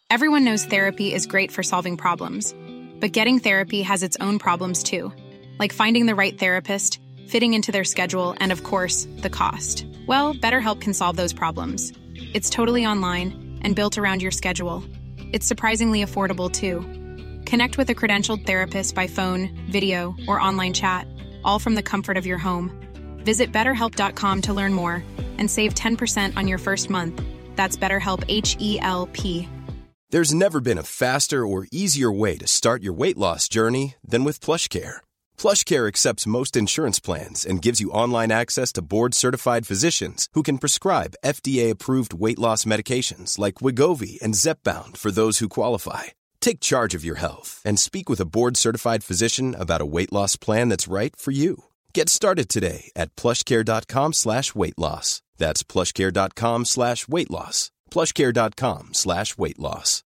Everyone knows therapy is great for solving problems, but getting therapy has its own problems too, like finding the right therapist, fitting into their schedule, and of course, the cost. Well, BetterHelp can solve those problems. It's totally online and built around your schedule. It's surprisingly affordable too. Connect with a credentialed therapist by phone, video, or online chat, all from the comfort of your home. Visit BetterHelp.com to learn more and save 10% on your first month. That's BetterHelp, H-E-L-P. There's never been a faster or easier way to start your weight loss journey than with PlushCare. PlushCare accepts most insurance plans and gives you online access to board-certified physicians who can prescribe FDA-approved weight loss medications like Wegovy and Zepbound for those who qualify. Take charge of your health and speak with a board-certified physician about a weight loss plan that's right for you. Get started today at plushcare.com/weight loss. That's plushcare.com/weight loss. plushcare.com/weight loss.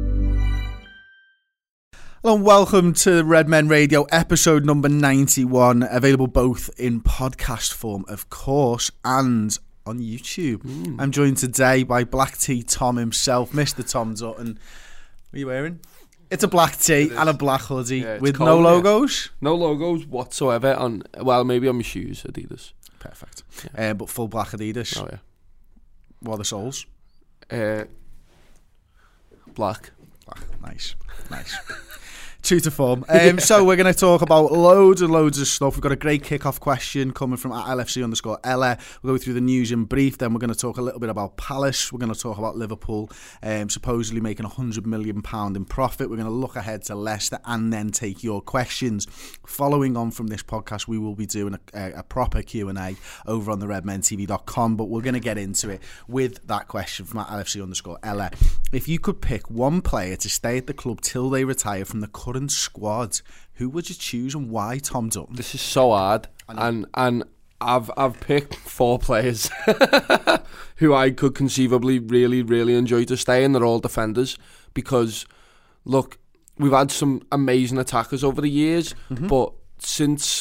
Hello and welcome to Red Men Radio, episode number 91, available both in podcast form, of course, and on YouTube. I'm joined today by Black Tea Tom himself, Mr. Tom Dutton. What are you wearing? It's a black tee and a black hoodie with cold, no logos? Yeah. No logos whatsoever on, well, maybe on my shoes, Adidas. Perfect. Yeah. But full black Adidas. Oh, yeah. What are the soles? Black. Nice. True to form. So we're going to talk about loads and loads of stuff. We've got a great kickoff question coming from @LFC_Ella. We'll go through the news in brief. Then we're going to talk a little bit about Palace. We're going to talk about Liverpool supposedly making £100 million in profit. We're going to look ahead to Leicester and then take your questions. Following on from this podcast, we will be doing a proper Q&A over on the redmentv.com, but we're going to get into it with that question from @LFC_Ella. If you could pick one player to stay at the club till they retire from the current squad, who would you choose and why, Tom Dutton? This is so hard, and I've picked 4 players who I could conceivably really enjoy to stay, and they're all defenders, because look, we've had some amazing attackers over the years, but since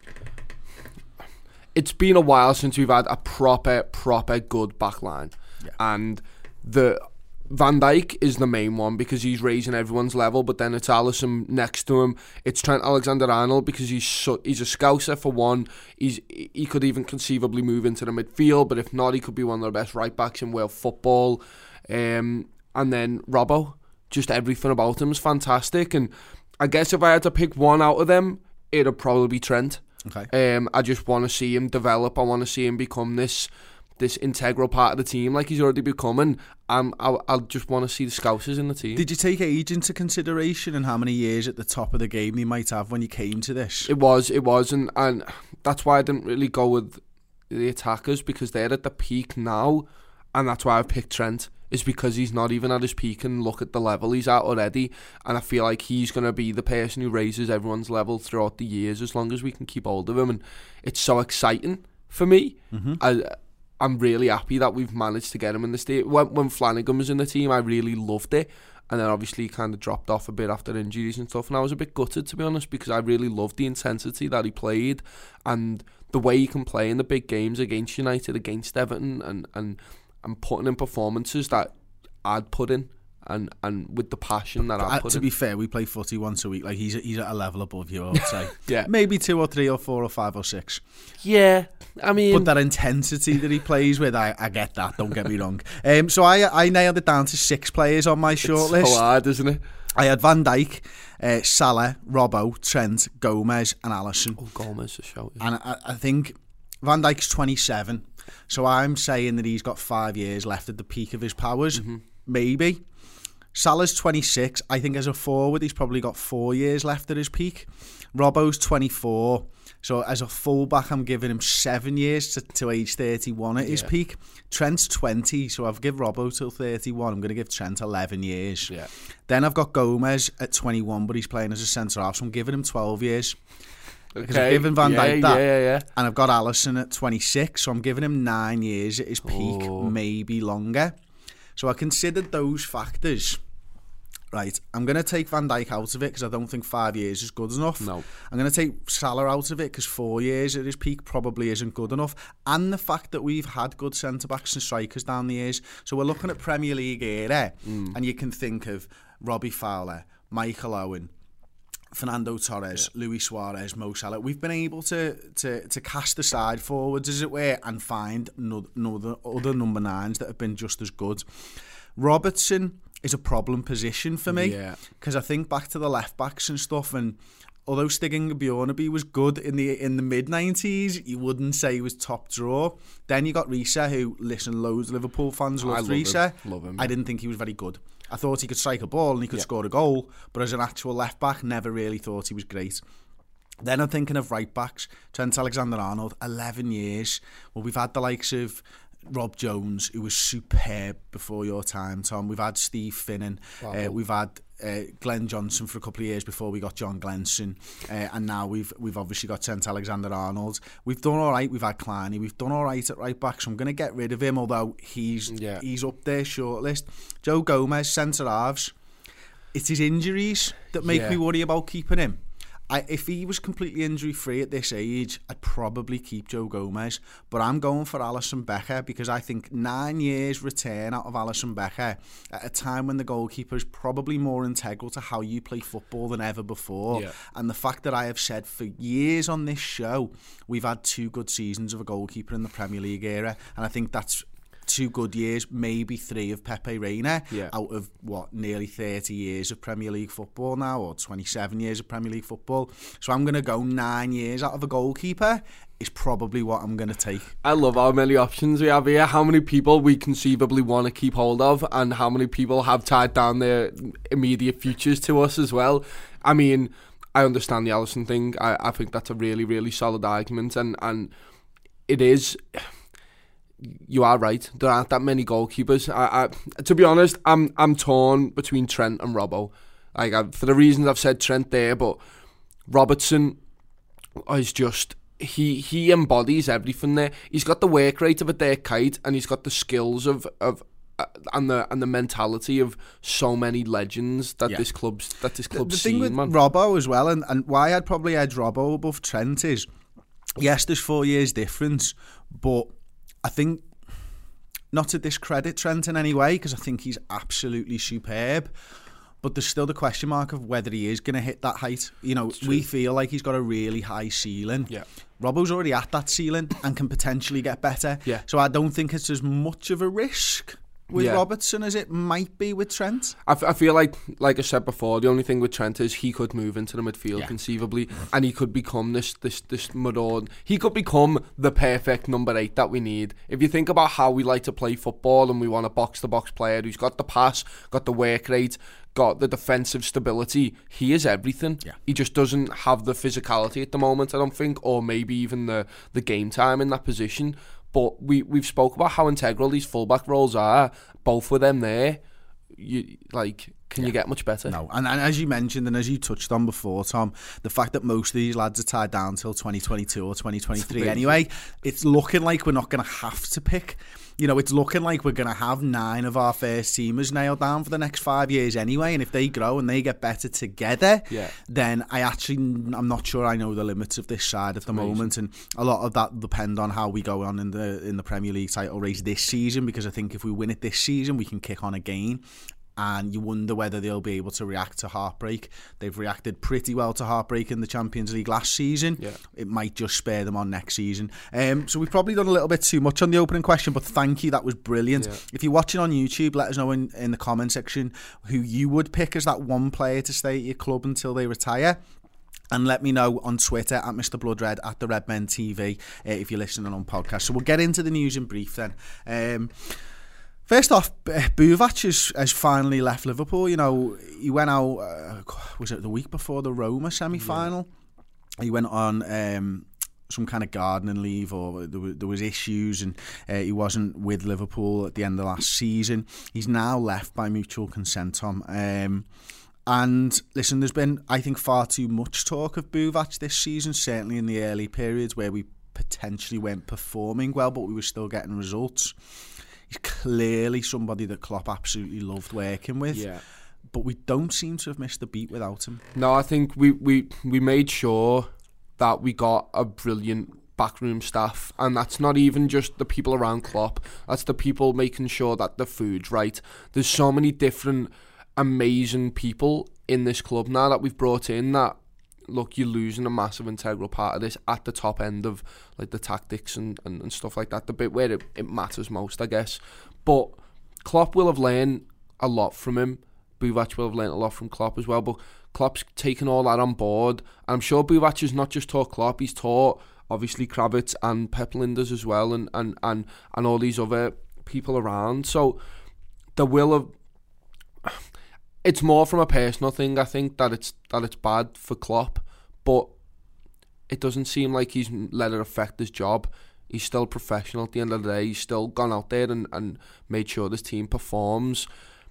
it's been a while since we've had a proper good backline, and the Van Dijk is the main one because he's raising everyone's level, but then it's Alisson next to him. It's Trent Alexander-Arnold because he's a scouser for one. He could even conceivably move into the midfield, but if not, he could be one of the best right backs in world football. And then Robbo, just everything about him is fantastic. And I guess if I had to pick one out of them, it'd probably be Trent. Okay. I just want to see him develop. I want to see him become this integral part of the team like he's already becoming. I'll just want to see the Scousers in the team. Did you take age into consideration and how many years at the top of the game they might have when you came to this? It was, and that's why I didn't really go with the attackers, because they're at the peak now, and that's why I've picked Trent, is because he's not even at his peak, and look at the level he's at already, and I feel like he's going to be the person who raises everyone's level throughout the years as long as we can keep hold of him, and it's so exciting for me. I'm really happy that we've managed to get him in the state. When Flanagan was in the team, I really loved it. And then obviously he kind of dropped off a bit after injuries and stuff. And I was a bit gutted, to be honest, because I really loved the intensity that he played and the way he can play in the big games against United, against Everton, and putting in performances that I'd put in. And with the passion that I put in. To be fair, we play footy once a week. Like he's at a level above you, I would say. Yeah. Maybe 2 or 3 or 4 or 5 or 6. Yeah, I mean... But that intensity that he plays with, I get that, don't get me wrong. So I nailed it down to 6 players on my shortlist. It's so hard, isn't it? I had Van Dijk, Salah, Robbo, Trent, Gomez and Alisson. Oh, Gomez is a shout. Yeah. And I think Van Dijk's 27. So I'm saying that he's got 5 years left at the peak of his powers. Maybe. Salah's 26. I think as a forward, he's probably got 4 years left at his peak. Robbo's 24. So as a fullback, I'm giving him 7 years to age 31 at his peak. Trent's 20, so I've given Robbo till 31. I'm going to give Trent 11 years. Yeah. Then I've got Gomez at 21, but he's playing as a centre-half, so I'm giving him 12 years. Because I've given Van Dijk that. And I've got Alisson at 26, so I'm giving him 9 years at his peak, maybe longer. So I considered those factors, Right, I'm going to take Van Dijk out of it because I don't think 5 years is good enough. No. I'm going to take Salah out of it because 4 years at his peak probably isn't good enough. And the fact that we've had good centre-backs and strikers down the years. So we're looking at Premier League era, and you can think of Robbie Fowler, Michael Owen, Fernando Torres, Luis Suarez, Mo Salah. We've been able to cast the side forwards, as it were, and find other number 9s that have been just as good. Robertson is a problem position for me because I think back to the left backs and stuff, and although Stig Bjornaby was good in the mid-90s, you wouldn't say he was top draw. Then you got Riise, who, listen, loads of Liverpool fans loved Riise. Love him. I didn't think he was very good. I thought he could strike a ball and he could score a goal, but as an actual left back, never really thought he was great. Then I'm thinking of right backs. Trent Alexander-Arnold, 11 years. Well, we've had the likes of Rob Jones, who was superb before your time, Tom. We've had Steve Finnan. We've had Glenn Johnson for a couple of years before we got John Glenson, and now we've obviously got Trent Alexander-Arnold. We've done all right. We've had Kleiny. We've done all right at right back, so I'm going to get rid of him, although he's up there shortlist. Joe Gomez, centre halves. It's his injuries that make me worry about keeping him. If he was completely injury-free at this age, I'd probably keep Joe Gomez. But I'm going for Alisson Becker because I think 9 years return out of Alisson Becker at a time when the goalkeeper is probably more integral to how you play football than ever before. Yeah. And the fact that I have said for years on this show, we've had 2 good seasons of a goalkeeper in the Premier League era. And I think that's 2 good years, maybe 3 of Pepe Reina out of nearly 30 years of Premier League football now, or 27 years of Premier League football. So I'm going to go 9 years out of a goalkeeper is probably what I'm going to take. I love how many options we have here, how many people we conceivably want to keep hold of, and how many people have tied down their immediate futures to us as well. I mean, I understand the Alisson thing. I think that's a really, really solid argument, and it is. You are right. There aren't that many goalkeepers. I to be honest, I'm torn between Trent and Robbo. For the reasons I've said Trent there, but Robertson is just he embodies everything there. He's got the work rate of a Dirk Kuyt, and he's got the skills of and the mentality of so many legends that this club's the seen, thing with man. Robbo as well, and why I'd probably edge Robbo above Trent is, yes, there's 4 years difference, but I think, not to discredit Trent in any way, because I think he's absolutely superb, but there's still the question mark of whether he is going to hit that height. You know, we feel like he's got a really high ceiling. Yeah. Robbo's already at that ceiling and can potentially get better. Yeah. So I don't think it's as much of a risk with Robertson as it might be with Trent. I feel like I said before, the only thing with Trent is he could move into the midfield conceivably, and he could become this Marouane. He could become the perfect number 8 that we need. If you think about how we like to play football and we want a box-to-box player who's got the pass, got the work rate, got the defensive stability, he is everything. Yeah. He just doesn't have the physicality at the moment, I don't think, or maybe even the game time in that position. But we've spoke about how integral these fullback roles are. Both with them there, can you get much better? No, and as you mentioned and as you touched on before, Tom, the fact that most of these lads are tied down till 2022 or 2023 anyway, it's looking like we're not going to have to pick. You know, it's looking like we're going to have 9 of our first teamers nailed down for the next 5 years anyway, and if they grow and they get better together, then I'm not sure I know the limits of this side at the moment, and a lot of that depend on how we go on in the Premier League title race this season, because I think if we win it this season, we can kick on again. And you wonder whether they'll be able to react to heartbreak. They've reacted pretty well to heartbreak in the Champions League last season. Yeah. It might just spare them on next season. So we've probably done a little bit too much on the opening question, but thank you, that was brilliant. Yeah. If you're watching on YouTube, let us know in the comment section who you would pick as that one player to stay at your club until they retire. And let me know on Twitter at Mr. Bloodred, at the Redmen TV, if you're listening on podcast. So we'll get into the news in brief then. First off, Buvac has finally left Liverpool. You know, he went out, was it the week before the Roma semi-final? Yeah. He went on some kind of gardening leave, or there was issues, and he wasn't with Liverpool at the end of last season. He's now left by mutual consent, Tom. And listen, there's been, I think, far too much talk of Buvac this season, certainly in the early periods where we potentially weren't performing well, but we were still getting results. He's clearly somebody that Klopp absolutely loved working with. Yeah. but we don't seem to have missed a beat without him. No, I think we made sure that we got a brilliant backroom staff, and that's not even just the people around Klopp, that's the people making sure that the food's right. There's so many different amazing people in this club now that we've brought in that, look, you're losing a massive integral part of this at the top end of like the tactics and stuff like that, the bit where it matters most, I guess. But Klopp will have learned a lot from him. Buvac will have learned a lot from Klopp as well, but Klopp's taken all that on board. I'm sure Buvac has not just taught Klopp, he's taught obviously Kravitz and Pep Lijnders as well, and all these other people around. So there will have... It's more from a personal thing, I think, that it's bad for Klopp, but it doesn't seem like he's let it affect his job. He's still professional at the end of the day. He's still gone out there and made sure this team performs.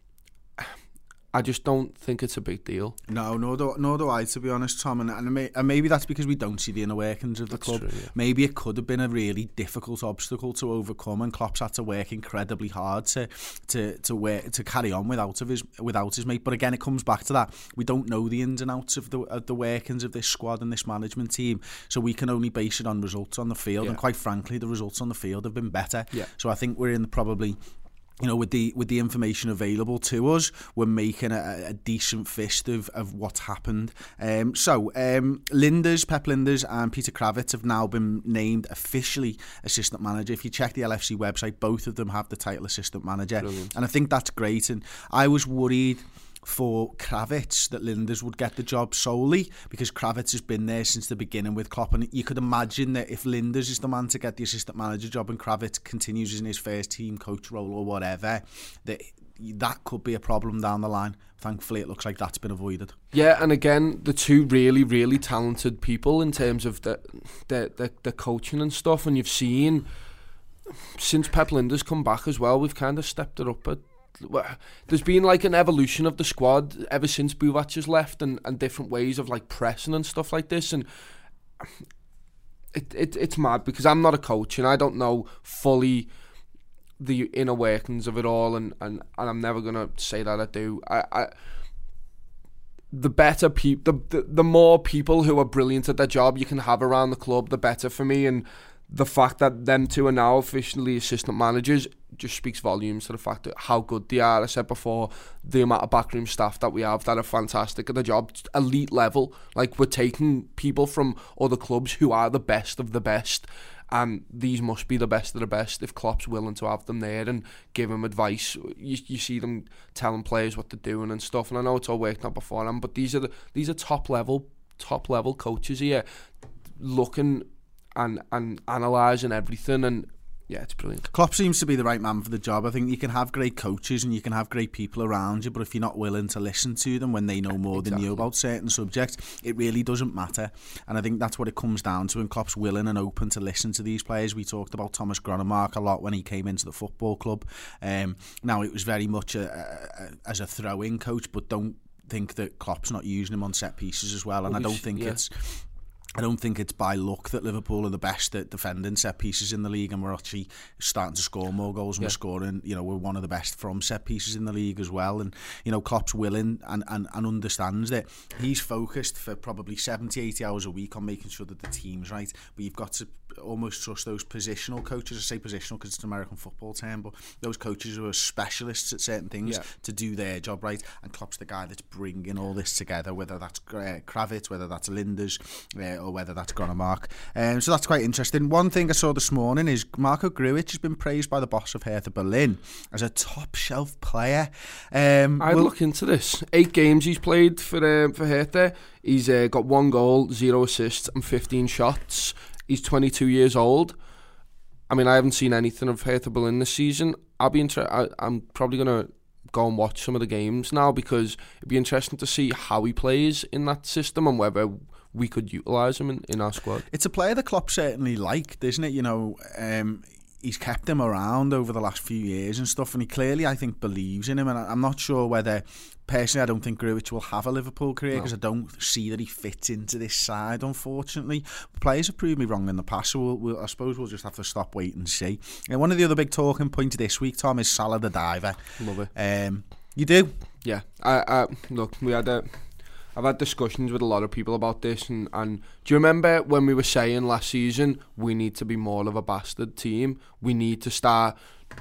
I just don't think it's a big deal. No, nor do I, to be honest, Tom. And maybe that's because we don't see the inner workings of the club. True, yeah. Maybe it could have been a really difficult obstacle to overcome, and Klopp's had to work incredibly hard to carry on without his mate. But again, it comes back to that. We don't know the ins and outs of the workings of this squad and this management team, so we can only base it on results on the field. Yeah. And quite frankly, the results on the field have been better. Yeah. So I think we're in probably... with the information available to us, we're making a decent fist of what's happened. Lijnders, Pep Lijnders and Peter Kravitz have now been named officially assistant manager. If you check the LFC website, both of them have the title assistant manager. Brilliant. And I think that's great. And I was worried for Kravitz that Lijnders would get the job solely because Kravitz has been there since the beginning with Klopp, and you could imagine that if Lijnders is the man to get the assistant manager job and Kravitz continues in his first team coach role or whatever, that could be a problem down the line. Thankfully, it looks like that's been avoided. Yeah, and again, the two really, really talented people in terms of the coaching and stuff, and you've seen since Pep Lijnders come back as well, we've kind of stepped it up there's been like an evolution of the squad ever since Buvac has left, and different ways of like pressing and stuff like this, and it's mad because I'm not a coach and I don't know fully the inner workings of it all, and I'm never gonna say that I do. The better people, the more people who are brilliant at their job you can have around the club, the better for me. And the fact that them two are now officially assistant managers just speaks volumes to the fact that how good they are. I said before, the amount of backroom staff that we have that are fantastic at the job, elite level. Like, we're taking people from other clubs who are the best of the best, and these must be the best of the best if Klopp's willing to have them there and give them advice. You see them telling players what they're doing and stuff, and I know it's all worked out beforehand, but these are top level coaches here, looking and analysing everything, and yeah, it's brilliant. Klopp seems to be the right man for the job. I think you can have great coaches and you can have great people around you, but if you're not willing to listen to them when they know more than you about certain subjects, it really doesn't matter. And I think that's what it comes down to, and Klopp's willing and open to listen to these players. We talked about Thomas Gronemark a lot when he came into the football club. Now, it was very much as a throw-in coach, but don't think that Klopp's not using him on set pieces as well. And I don't think it's by luck that Liverpool are the best at defending set pieces in the league, and we're actually starting to score more goals, and we're scoring, we're one of the best from set pieces in the league as well. And Klopp's willing and understands that he's focused for probably 70-80 hours a week on making sure that the team's right, but you've got to almost trust those positional coaches. I say positional because it's an American football term, but those coaches who are specialists at certain things to do their job right, and Klopp's the guy that's bringing all this together, whether that's Kravitz, whether that's Lijnders, or whether that's Gronemark. So that's quite interesting. One thing I saw this morning is Marco Grujic has been praised by the boss of Hertha Berlin as a top shelf player. I'd look into this. 8 games he's played for Hertha. He's got 1 goal, 0 assists and 15 shots. He's 22 years old. I mean, I haven't seen anything of Hertha Berlin this season. I'm probably going to go and watch some of the games now, because it'd be interesting to see how he plays in that system and whether we could utilise him in our squad. It's a player that Klopp certainly liked, isn't it? He's kept him around over the last few years and stuff, and he clearly, I think, believes in him. And I'm not sure whether, personally, I don't think Grujic will have a Liverpool career, because I don't see that he fits into this side, unfortunately. Players have proved me wrong in the past, so I suppose we'll just have to stop, wait and see. And one of the other big talking points this week, Tom, is Salah the Diver. Love it. You do? Yeah. Look, I've had discussions with a lot of people about this, and do you remember when we were saying last season we need to be more of a bastard team? We need to start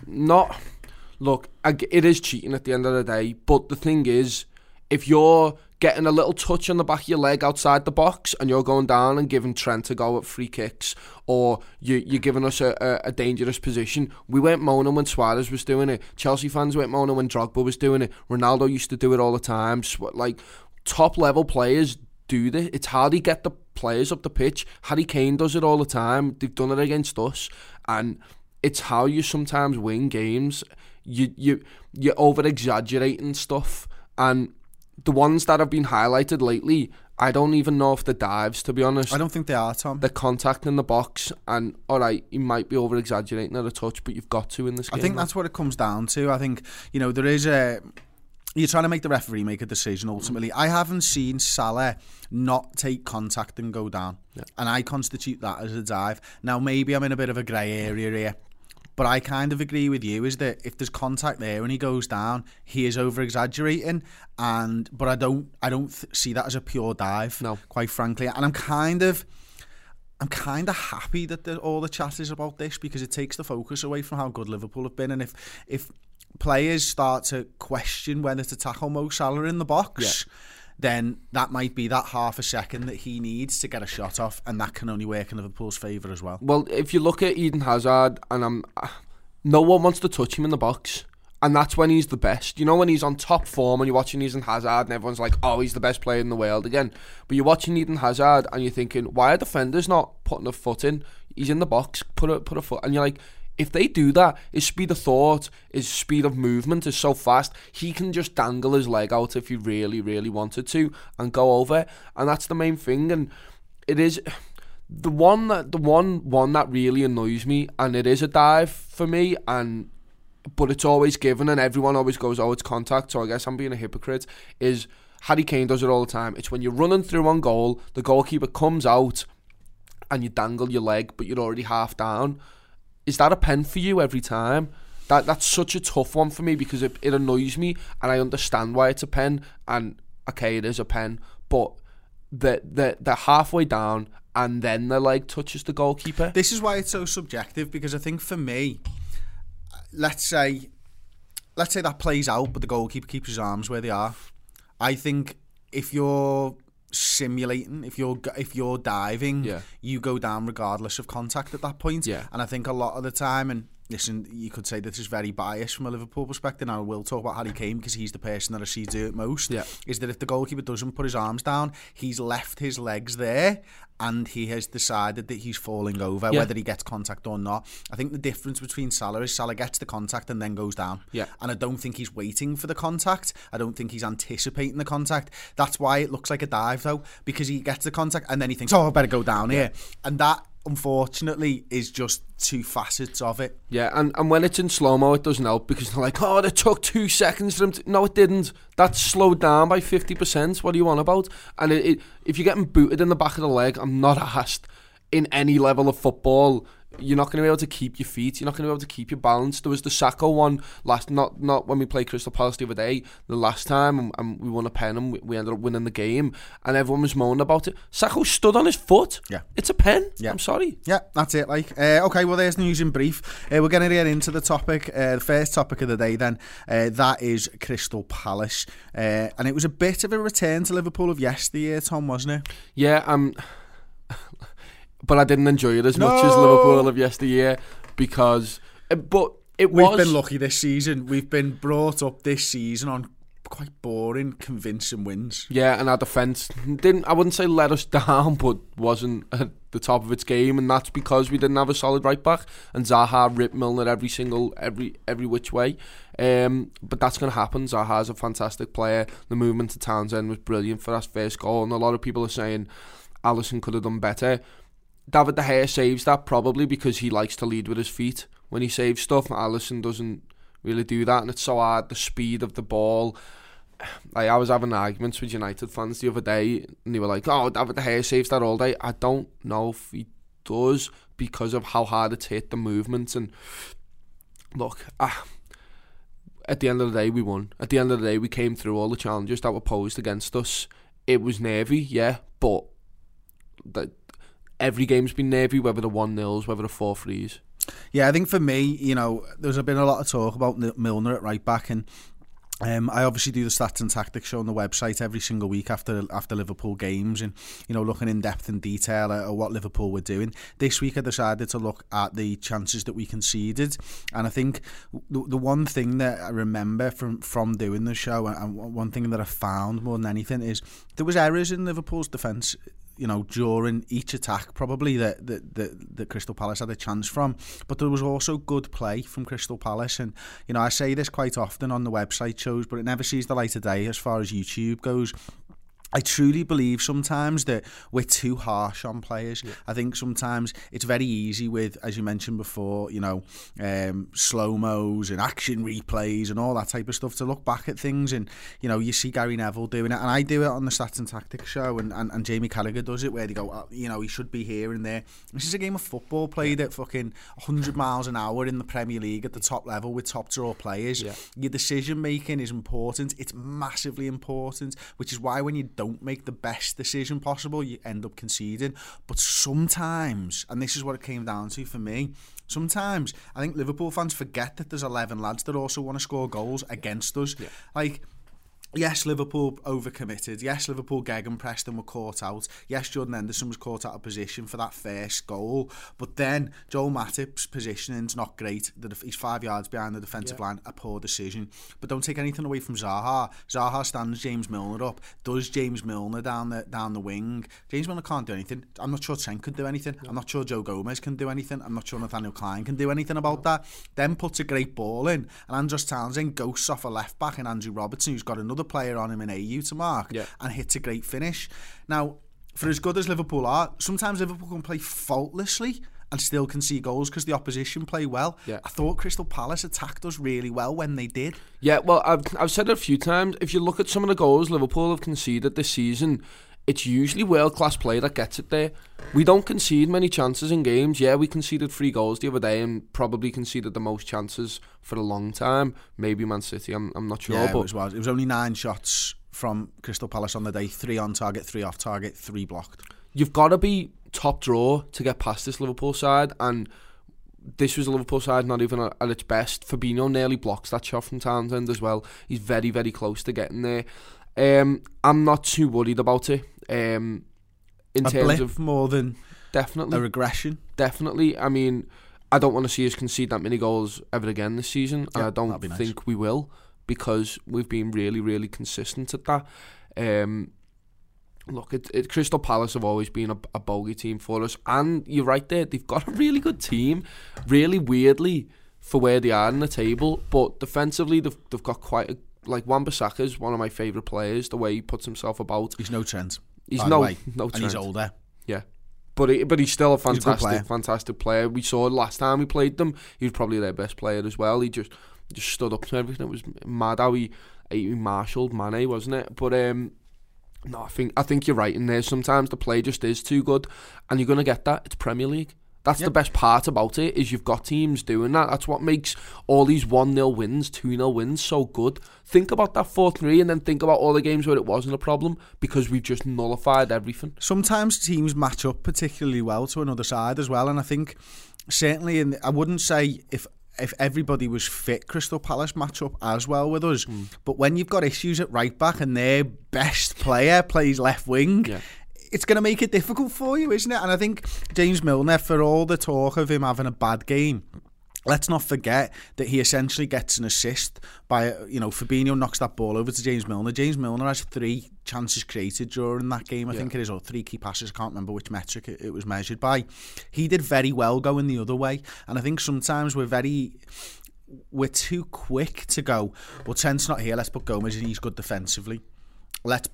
it is cheating at the end of the day, but the thing is, if you're getting a little touch on the back of your leg outside the box and you're going down and giving Trent a go at free kicks, or you're giving us a dangerous position. We weren't moaning when Suarez was doing it. Chelsea fans weren't moaning when Drogba was doing it. Ronaldo used to do it all the time. Like, top level players do this. It's how they get the players up the pitch. Harry Kane does it all the time. They've done it against us, and it's how you sometimes win games. You're over exaggerating stuff, and the ones that have been highlighted lately, I don't even know if they're dives, to be honest. I don't think they are, Tom. They're contact in the box, and alright, you might be over exaggerating at a touch, but you've got to in this game. I think that's what it comes down to. I think, there is you're trying to make the referee make a decision ultimately. I haven't seen Salah not take contact and go down, and I constitute that as a dive. Now, maybe I'm in a bit of a grey area here, but I kind of agree with you, is that if there's contact there and he goes down, he is over-exaggerating, but I don't see that as a pure dive, quite frankly. And I'm kind of happy that all the chat is about this, because it takes the focus away from how good Liverpool have been. And if players start to question whether to tackle Mo Salah in the box, then that might be that half a second that he needs to get a shot off, and that can only work in Liverpool's favour as well. Well, if you look at Eden Hazard, and no one wants to touch him in the box, and that's when he's the best. You know, when he's on top form and you're watching Eden Hazard and everyone's like, oh, he's the best player in the world again. But you're watching Eden Hazard and you're thinking, why are defenders not putting a foot in? He's in the box, put a foot, and you're like, if they do that, his speed of thought, his speed of movement is so fast, he can just dangle his leg out if he really, really wanted to and go over. And that's the main thing. And it is the one that really annoys me, and it is a dive for me, but it's always given, and everyone always goes, oh, it's contact, so I guess I'm being a hypocrite, is Harry Kane does it all the time. It's when you're running through on goal, the goalkeeper comes out and you dangle your leg, but you're already half down. Is that a pen for you every time? That's such a tough one for me, because it annoys me, and I understand why it's a pen, and okay, it is a pen, but they're halfway down and then their leg touches the goalkeeper. This is why it's so subjective, because I think for me, let's say that plays out, but the goalkeeper keeps his arms where they are. I think if you're simulating, if you're diving, you go down regardless of contact at that point. And I think a lot of the time, and listen, you could say this is very biased from a Liverpool perspective, and I will talk about Harry Kane because he's the person that I see do it most, is that if the goalkeeper doesn't put his arms down, he's left his legs there and he has decided that he's falling over, whether he gets contact or not. I think the difference between Salah is Salah gets the contact and then goes down. And I don't think he's waiting for the contact. I don't think he's anticipating the contact. That's why it looks like a dive, though, because he gets the contact and then he thinks, oh, I better go down here. And that, unfortunately, is just two facets of it. And when it's in slow-mo, it doesn't help, because they're like, oh, it took 2 seconds for him to... No, it didn't. That's slowed down by 50%. What are you on about? And if you're getting booted in the back of the leg, I'm not asked, in any level of football, you're not going to be able to keep your feet. You're not going to be able to keep your balance. There was the Sacco one not when we played Crystal Palace the other day, the last time, and we won a pen and we ended up winning the game, and everyone was moaning about it. Sacco stood on his foot. It's a pen. I'm sorry. That's it. Okay, well, there's news in brief. We're going to get into the topic, the first topic of the day then. That is Crystal Palace. And it was a bit of a return to Liverpool of yesteryear, Tom, wasn't it? But I didn't enjoy it as much as Liverpool of yesteryear, because... We've been lucky this season. We've been brought up this season on quite boring, convincing wins. And our defence I wouldn't say let us down, but wasn't at the top of its game, and that's because we didn't have a solid right back, and Zaha ripped Milner every which way. But that's going to happen. Zaha's a fantastic player. The movement to Townsend was brilliant for that first goal, and a lot of people are saying Alisson could have done better. David De Gea saves that probably because he likes to lead with his feet when he saves stuff. Alisson doesn't really do that, and it's so hard, the speed of the ball. I was having arguments with United fans the other day, and they were like, oh, David De Gea saves that all day. I don't know if he does, because of how hard it's hit the movement. And look, at the end of the day, we won. At the end of the day, we came through all the challenges that were posed against us. It was nervy, yeah, but every game's been nervy, whether the 1-0s, whether the 4-3s. Yeah, I think for me, you know, there's been a lot of talk about Milner at right back, and I obviously do the Stats and Tactics show on the website every single week after Liverpool games, and you know, looking in depth and detail at what Liverpool were doing. This week I decided to look at the chances that we conceded, and I think the one thing that I remember from doing the show, and one thing that I found more than anything, is there was errors in Liverpool's defence, you know, during each attack probably that Crystal Palace had a chance from, but there was also good play from Crystal Palace. And you know, I say this quite often on the website shows, but it never sees the light of day as far as YouTube goes. I truly believe sometimes that we're too harsh on players. Yeah. I think sometimes it's very easy with, as you mentioned before, you know, slow-mos and action replays and all that type of stuff, to look back at things. And, you know, you see Gary Neville doing it, and I do it on the Stats and Tactics show, and Jamie Carragher does it, where they go, you know, he should be here and there. This is a game of football played at fucking 100 miles an hour in the Premier League at the top level with top draw players. Yeah. Your decision-making is important. It's massively important, which is why when you don't make the best decision possible, you end up conceding. But sometimes, and this is what it came down to for me, sometimes I think Liverpool fans forget that there's 11 lads that also want to score goals against us. Yeah. Like, yes, Liverpool overcommitted. Yes, Liverpool gegenpressed and were caught out. Yes, Jordan Henderson was caught out of position for that first goal. But then Joel Matip's positioning's not great. He's 5 yards behind the defensive line. A poor decision. But don't take anything away from Zaha. Zaha stands James Milner up. Does James Milner down the wing. James Milner can't do anything. I'm not sure Trent could do anything. No. I'm not sure Joe Gomez can do anything. I'm not sure Nathaniel Klein can do anything about that. Then puts a great ball in, and Andros Townsend ghosts off a left back, and Andrew Robertson, who's got another player on him in AU to mark, and hits a great finish. Now, for as good as Liverpool are, sometimes Liverpool can play faultlessly and still concede goals because the opposition play well. Yeah. I thought Crystal Palace attacked us really well when they did. Yeah, well, I've said it a few times. If you look at some of the goals Liverpool have conceded this season, it's usually world-class play that gets it there. We don't concede many chances in games. Yeah, we conceded 3 goals the other day and probably conceded the most chances for a long time. Maybe Man City, I'm not sure. Yeah, but it was only 9 shots from Crystal Palace on the day. 3 on target, 3 off target, 3 blocked. You've got to be top draw to get past this Liverpool side, and this was a Liverpool side not even at its best. Fabinho nearly blocks that shot from Townsend as well. He's very, very close to getting there. I'm not too worried about it. In a terms blip of more than definitely a regression. Definitely. I mean, I don't want to see us concede that many goals ever again this season, and I don't think we will, because we've been really, really consistent at that. Look, Crystal Palace have always been a bogey team for us, and you're right there, they've got a really good team, really weirdly, for where they are in the table, but defensively they've got quite a, like, Wan-Bissaka's one of my favourite players, the way he puts himself about. He's no Trent. He's no Trent. And he's older. Yeah. But he's still a fantastic player. We saw last time we played them, he was probably their best player as well. He just stood up to everything. It was mad how he marshalled Mane, wasn't it? But no, I think you're right in there. Sometimes the play just is too good, and you're going to get that. It's Premier League. That's the best part about it, is you've got teams doing that. That's what makes all these 1-0 wins, 2-0 wins so good. Think about that 4-3 and then think about all the games where it wasn't a problem, because we've just nullified everything. Sometimes teams match up particularly well to another side as well, and I think certainly, I wouldn't say if everybody was fit, Crystal Palace match up as well with us. But when you've got issues at right back and their best player plays left wing, it's going to make it difficult for you, isn't it? And I think James Milner, for all the talk of him having a bad game, let's not forget that he essentially gets an assist by, Fabinho knocks that ball over to James Milner. James Milner has 3 chances created during that game, I think it is, or 3 key passes. I can't remember which metric it was measured by. He did very well going the other way, and I think sometimes we're too quick to go, well, Trent's not here, let's put Gomez in, he's good defensively. Let's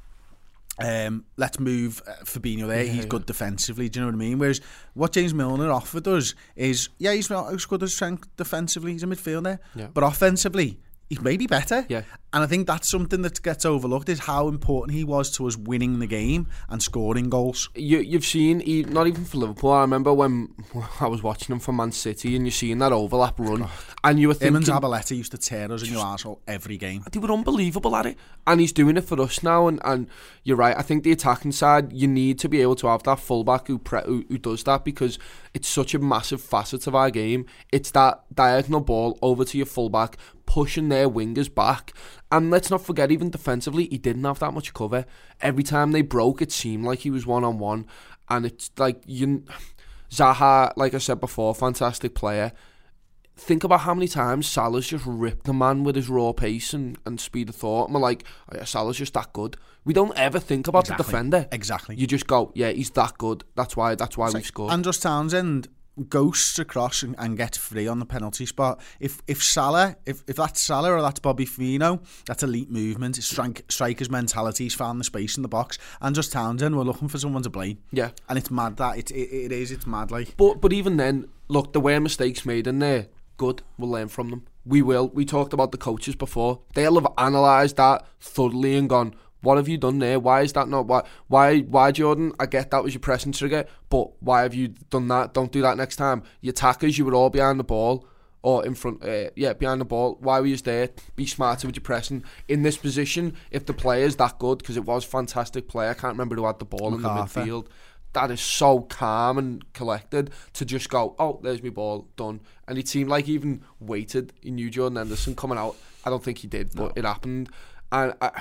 move Fabinho there, he's good defensively, do you know what I mean? Whereas what James Milner offered us is, he's not as good as Trent defensively, he's a midfielder, but offensively, he's maybe better. Yeah. And I think that's something that gets overlooked, is how important he was to us winning the game and scoring goals. You've seen, not even for Liverpool, I remember when I was watching him for Man City and you're seeing that overlap run, and you were thinking... Him and Zabaleta used to tear us in your arsehole every game. They were unbelievable at it, and he's doing it for us now, and you're right, I think the attacking side, you need to be able to have that fullback who does that, because it's such a massive facet of our game. It's that diagonal ball over to your fullback, pushing their wingers back. And let's not forget, even defensively, he didn't have that much cover. Every time they broke, it seemed like he was one-on-one. And it's like, Zaha, like I said before, fantastic player. Think about how many times Salah's just ripped the man with his raw pace and speed of thought. And we're like, oh yeah, Salah's just that good. We don't ever think about the defender. Exactly. You just go, yeah, he's that good. That's why we've scored. Andros Townsend ghosts across and gets free on the penalty spot. If Salah, if that's Salah or that's Bobby Firmino, that's elite movement. It's striker's mentality. He's found the space in the box. Andros Townsend, we're looking for someone to blame. Yeah. And it's mad that it's mad like. But even then, look, there were mistakes made in there. Good, we'll learn from them. We will. We talked about the coaches before. They'll have analysed that thoroughly and gone, what have you done there? Why is that not... Why, Jordan? I get that was your pressing trigger, but why have you done that? Don't do that next time. Your attackers, you were all behind the ball, or in front... behind the ball. Why were you there? Be smarter with your pressing. In this position, if the player's that good, because it was a fantastic play, I can't remember who had the ball in the midfield. That is so calm and collected to just go, oh, there's my ball, done. And it seemed like he even waited. He knew Jordan Henderson coming out. I don't think he did, but it happened. And I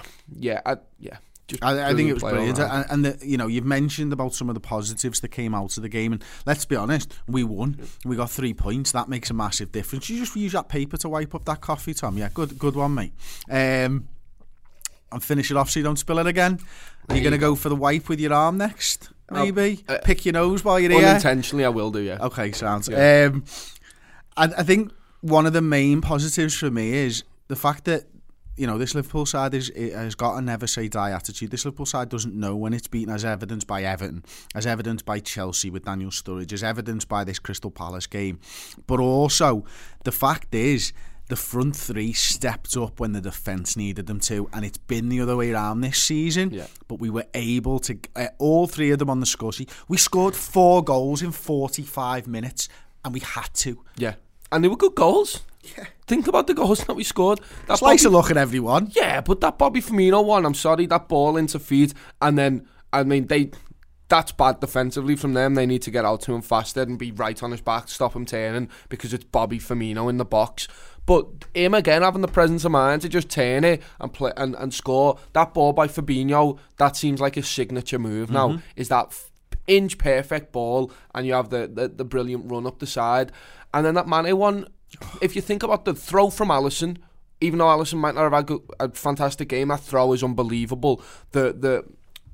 think it was brilliant. And you've mentioned about some of the positives that came out of the game, and let's be honest, we won. We got 3 points. That makes a massive difference. You just use that paper to wipe up that coffee, Tom. Yeah, good one, mate. And finish it off so you don't spill it again. Are you going to go for the wipe with your arm next? Maybe pick your nose while you're here. Unintentionally, I will do. Yeah. Okay, sounds. Yeah. I think one of the main positives for me is the fact that this Liverpool side has got a never say die attitude. This Liverpool side doesn't know when it's beaten, as evidenced by Everton, as evidenced by Chelsea with Daniel Sturridge, as evidenced by this Crystal Palace game. But also, the fact is, the front three stepped up when the defence needed them to, and it's been the other way around this season. Yeah. But we were able to, all three of them on the score sheet. We scored 4 goals in 45 minutes, and we had to. Yeah, and they were good goals. Yeah. Think about the goals that we scored. Slice a look at everyone. Yeah, but that Bobby Firmino one, I'm sorry, that ball into feet, and then, that's bad defensively from them. They need to get out to him faster and be right on his back, stop him turning, because it's Bobby Firmino in the box. But him again having the presence of mind to just turn it and play and score. That ball by Fabinho, that seems like a signature move now. Is that inch perfect ball, and you have the brilliant run up the side, and then that Mane one. If you think about the throw from Alisson, even though Alisson might not have had a fantastic game, that throw is unbelievable. The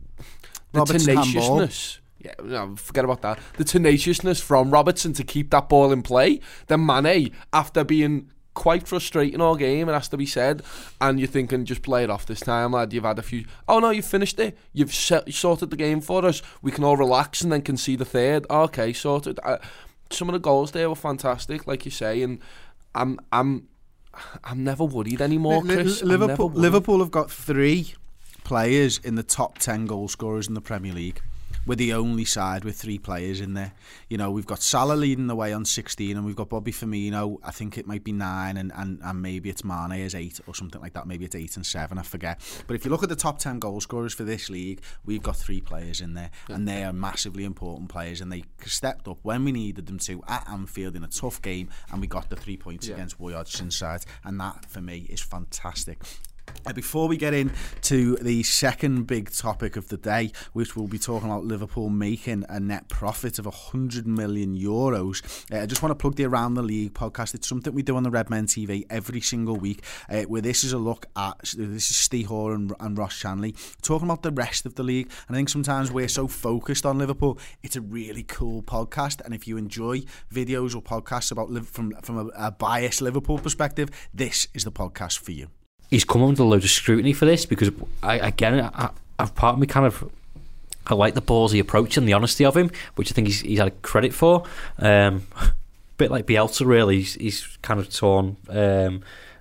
tenaciousness. Yeah, no, forget about that. The tenaciousness from Robertson to keep that ball in play. Then Mane, after being quite frustrating all game, it has to be said, and you're thinking, just play it off this time, lad. You've had a few... Oh no, you've finished it. You've sorted the game for us. We can all relax and then concede the third. Okay, sorted. Some of the goals there were fantastic, like you say, and I'm never worried anymore, Chris. Liverpool have got 3 players in the top 10 goal scorers in the Premier League. We're the only side with 3 players in there. We've got Salah leading the way on 16, and we've got Bobby Firmino, I think it might be 9, and maybe it's Mane as 8 or something like that. Maybe it's 8 and 7, I forget. But if you look at the top 10 goal scorers for this league, we've got 3 players in there, and they are massively important players, and they stepped up when we needed them to at Anfield in a tough game, and we got the 3 points against Roy Hodgson's side, and that for me is fantastic. Before we get into the second big topic of the day, which we'll be talking about Liverpool making a net profit of €100 million, I just want to plug the Around the League podcast. It's something we do on the Redmen TV every single week, where this is a look at, this is Steve Hoare and Ross Shanley talking about the rest of the league. And I think sometimes we're so focused on Liverpool, it's a really cool podcast, and if you enjoy videos or podcasts about from a biased Liverpool perspective, this is the podcast for you. He's come under loads of scrutiny for this, because I've part of me kind of, I like the ballsy approach and the honesty of him, which I think he's had credit for. Bit like Bielsa, really. He's kind of torn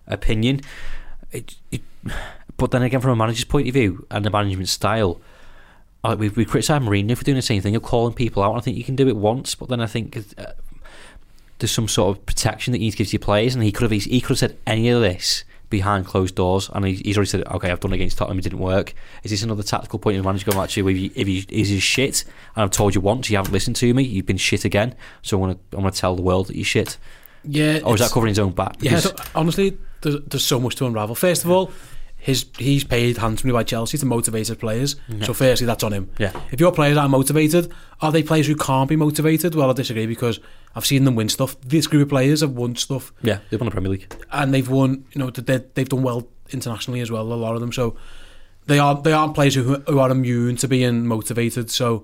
opinion. But then again, from a manager's point of view and the management style, we criticise Mourinho for doing the same thing of calling people out. I think you can do it once, but then I think there's some sort of protection that you need to give to your players, and he could have said any of this behind closed doors, and he's already said, okay, I've done it against Tottenham, it didn't work. Is this another tactical point of the manager going, actually, if he's shit, and I've told you once, you haven't listened to me, you've been shit again, so I'm going to tell the world that you're shit? Yeah. Or is that covering his own back? Yeah, so, honestly, there's so much to unravel. First of all, he's paid handsomely by Chelsea to motivate his players. So firstly, that's on him. Yeah. If your players aren't motivated, are they players who can't be motivated? Well, I disagree, because I've seen them win stuff. This group of players have won stuff. Yeah, they've won the Premier League. And they've won, they've done well internationally as well, a lot of them. So they aren't players who are immune to being motivated. So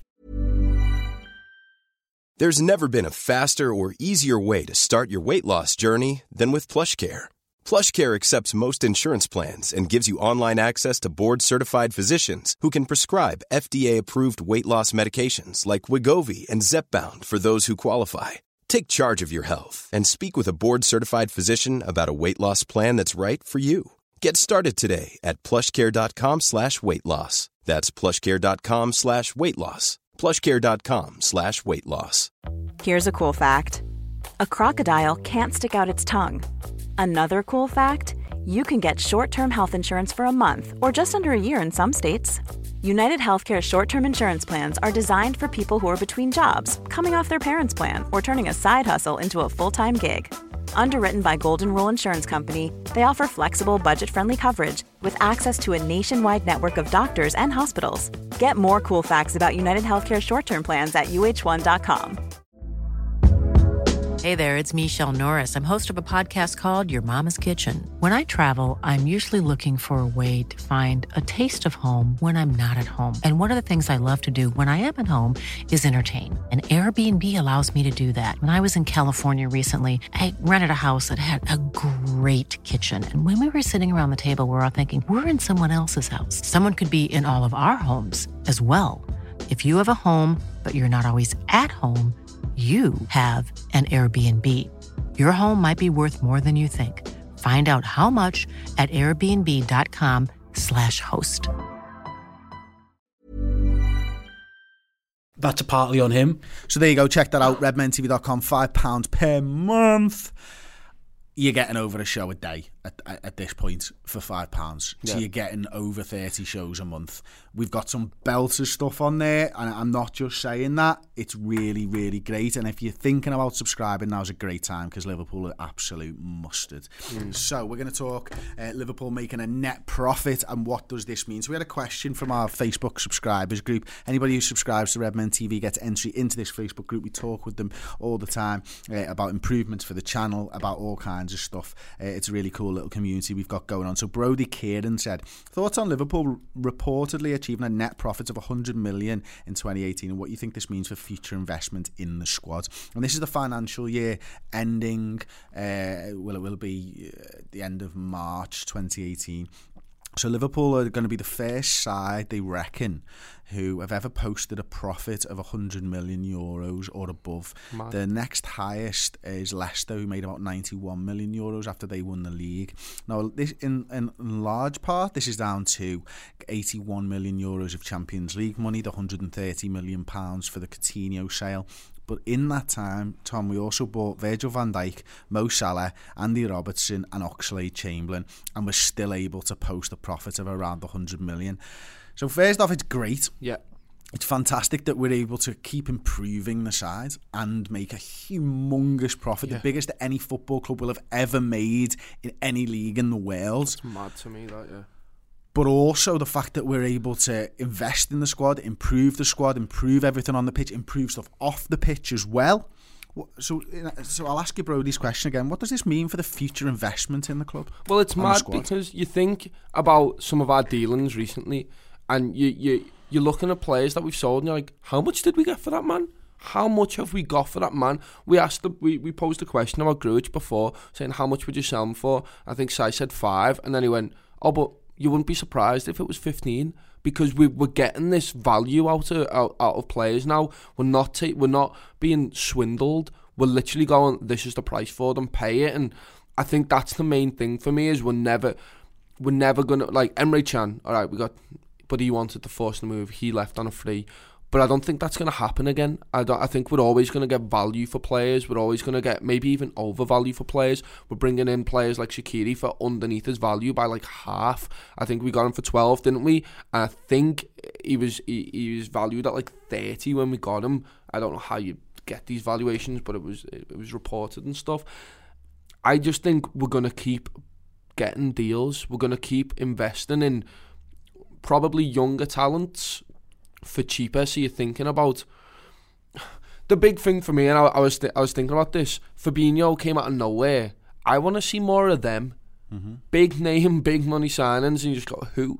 There's never been a faster or easier way to start your weight loss journey than with PlushCare. PlushCare accepts most insurance plans and gives you online access to board-certified physicians who can prescribe FDA-approved weight loss medications like Wegovy and Zepbound for those who qualify. Take charge of your health and speak with a board-certified physician about a weight loss plan that's right for you. Get started today at plushcare.com/weight-loss. That's plushcare.com/weight-loss. plushcare.com/weight-loss. Here's a cool fact. A crocodile can't stick out its tongue. Another cool fact, you can get short-term health insurance for a month or just under a year in some states. United Healthcare short-term insurance plans are designed for people who are between jobs, coming off their parents' plan, or turning a side hustle into a full-time gig. Underwritten by Golden Rule Insurance Company, they offer flexible, budget-friendly coverage with access to a nationwide network of doctors and hospitals. Get more cool facts about United Healthcare short-term plans at uh1.com. Hey there, it's Michelle Norris. I'm host of a podcast called Your Mama's Kitchen. When I travel, I'm usually looking for a way to find a taste of home when I'm not at home. And one of the things I love to do when I am at home is entertain. And Airbnb allows me to do that. When I was in California recently, I rented a house that had a great kitchen. And when we were sitting around the table, we were all thinking, we're in someone else's house. Someone could be in all of our homes as well. If you have a home, but you're not always at home, you have an Airbnb. Your home might be worth more than you think. Find out how much at airbnb.com/host. that's partly on him. So there you go, check that out, redmentv.com, £5 per month. You're getting over a show a day at this point for £5. So you're getting over 30 shows a month. We've got some belter stuff on there, and I'm not just saying that. It's really, really great. And if you're thinking about subscribing, now's a great time, because Liverpool are absolute mustard. So we're going to talk Liverpool making a net profit, and what does this mean? So we had a question from our Facebook subscribers group. Anybody who subscribes to Redmen TV gets entry into this Facebook group. We talk with them all the time about improvements for the channel, about all kinds of stuff. It's a really cool little community we've got going on. So Brody Kieran said, thoughts on Liverpool reportedly achieving a net profit of 100 million in 2018, and what you think this means for future investment in the squad. And this is the financial year ending, it will be the end of March 2018. So Liverpool are going to be the first side, they reckon, who have ever posted a profit of 100 million euros or above. Mad. The next highest is Leicester, who made about 91 million euros after they won the league. Now, this in large part, this is down to 81 million euros of Champions League money, the 130 million pounds for the Coutinho sale. But in that time, Tom, we also bought Virgil van Dijk, Mo Salah, Andy Robertson and Oxlade-Chamberlain, and we're still able to post a profit of around 100 million. So first off, it's great. Yeah. It's fantastic that we're able to keep improving the side and make a humongous profit, the biggest that any football club will have ever made in any league in the world. It's mad to me, that, yeah. But also the fact that we're able to invest in the squad, improve everything on the pitch, improve stuff off the pitch as well. So I'll ask you Brody's question again. What does this mean for the future investment in the club? Well, it's mad because you think about some of our dealings recently, and you're looking at players that we've sold, and you're like, how much did we get for that man? How much have we got for that man? We posed a question about Grujic before, saying how much would you sell him for? I think Sai said 5, and then he went, oh, but you wouldn't be surprised if it was 15, because we're getting this value out of players now. We're not being swindled. We're literally going, this is the price for them, pay it. And I think that's the main thing for me, is we're never going to, like, Emre Can, all right, but he wanted to force the move, he left on a free. But I don't think that's going to happen again. I think we're always going to get value for players. We're always going to get maybe even overvalue for players. We're bringing in players like Shaqiri for underneath his value by like half. I think we got him for 12, didn't we? And I think he was valued at like 30 when we got him. I don't know how you get these valuations, but it was reported and stuff. I just think we're going to keep getting deals. We're going to keep investing in probably younger talents for cheaper. So you're thinking about the big thing for me, and I was thinking about this. Fabinho came out of nowhere. I want to see more of them. Big name, big money signings, and you just got who.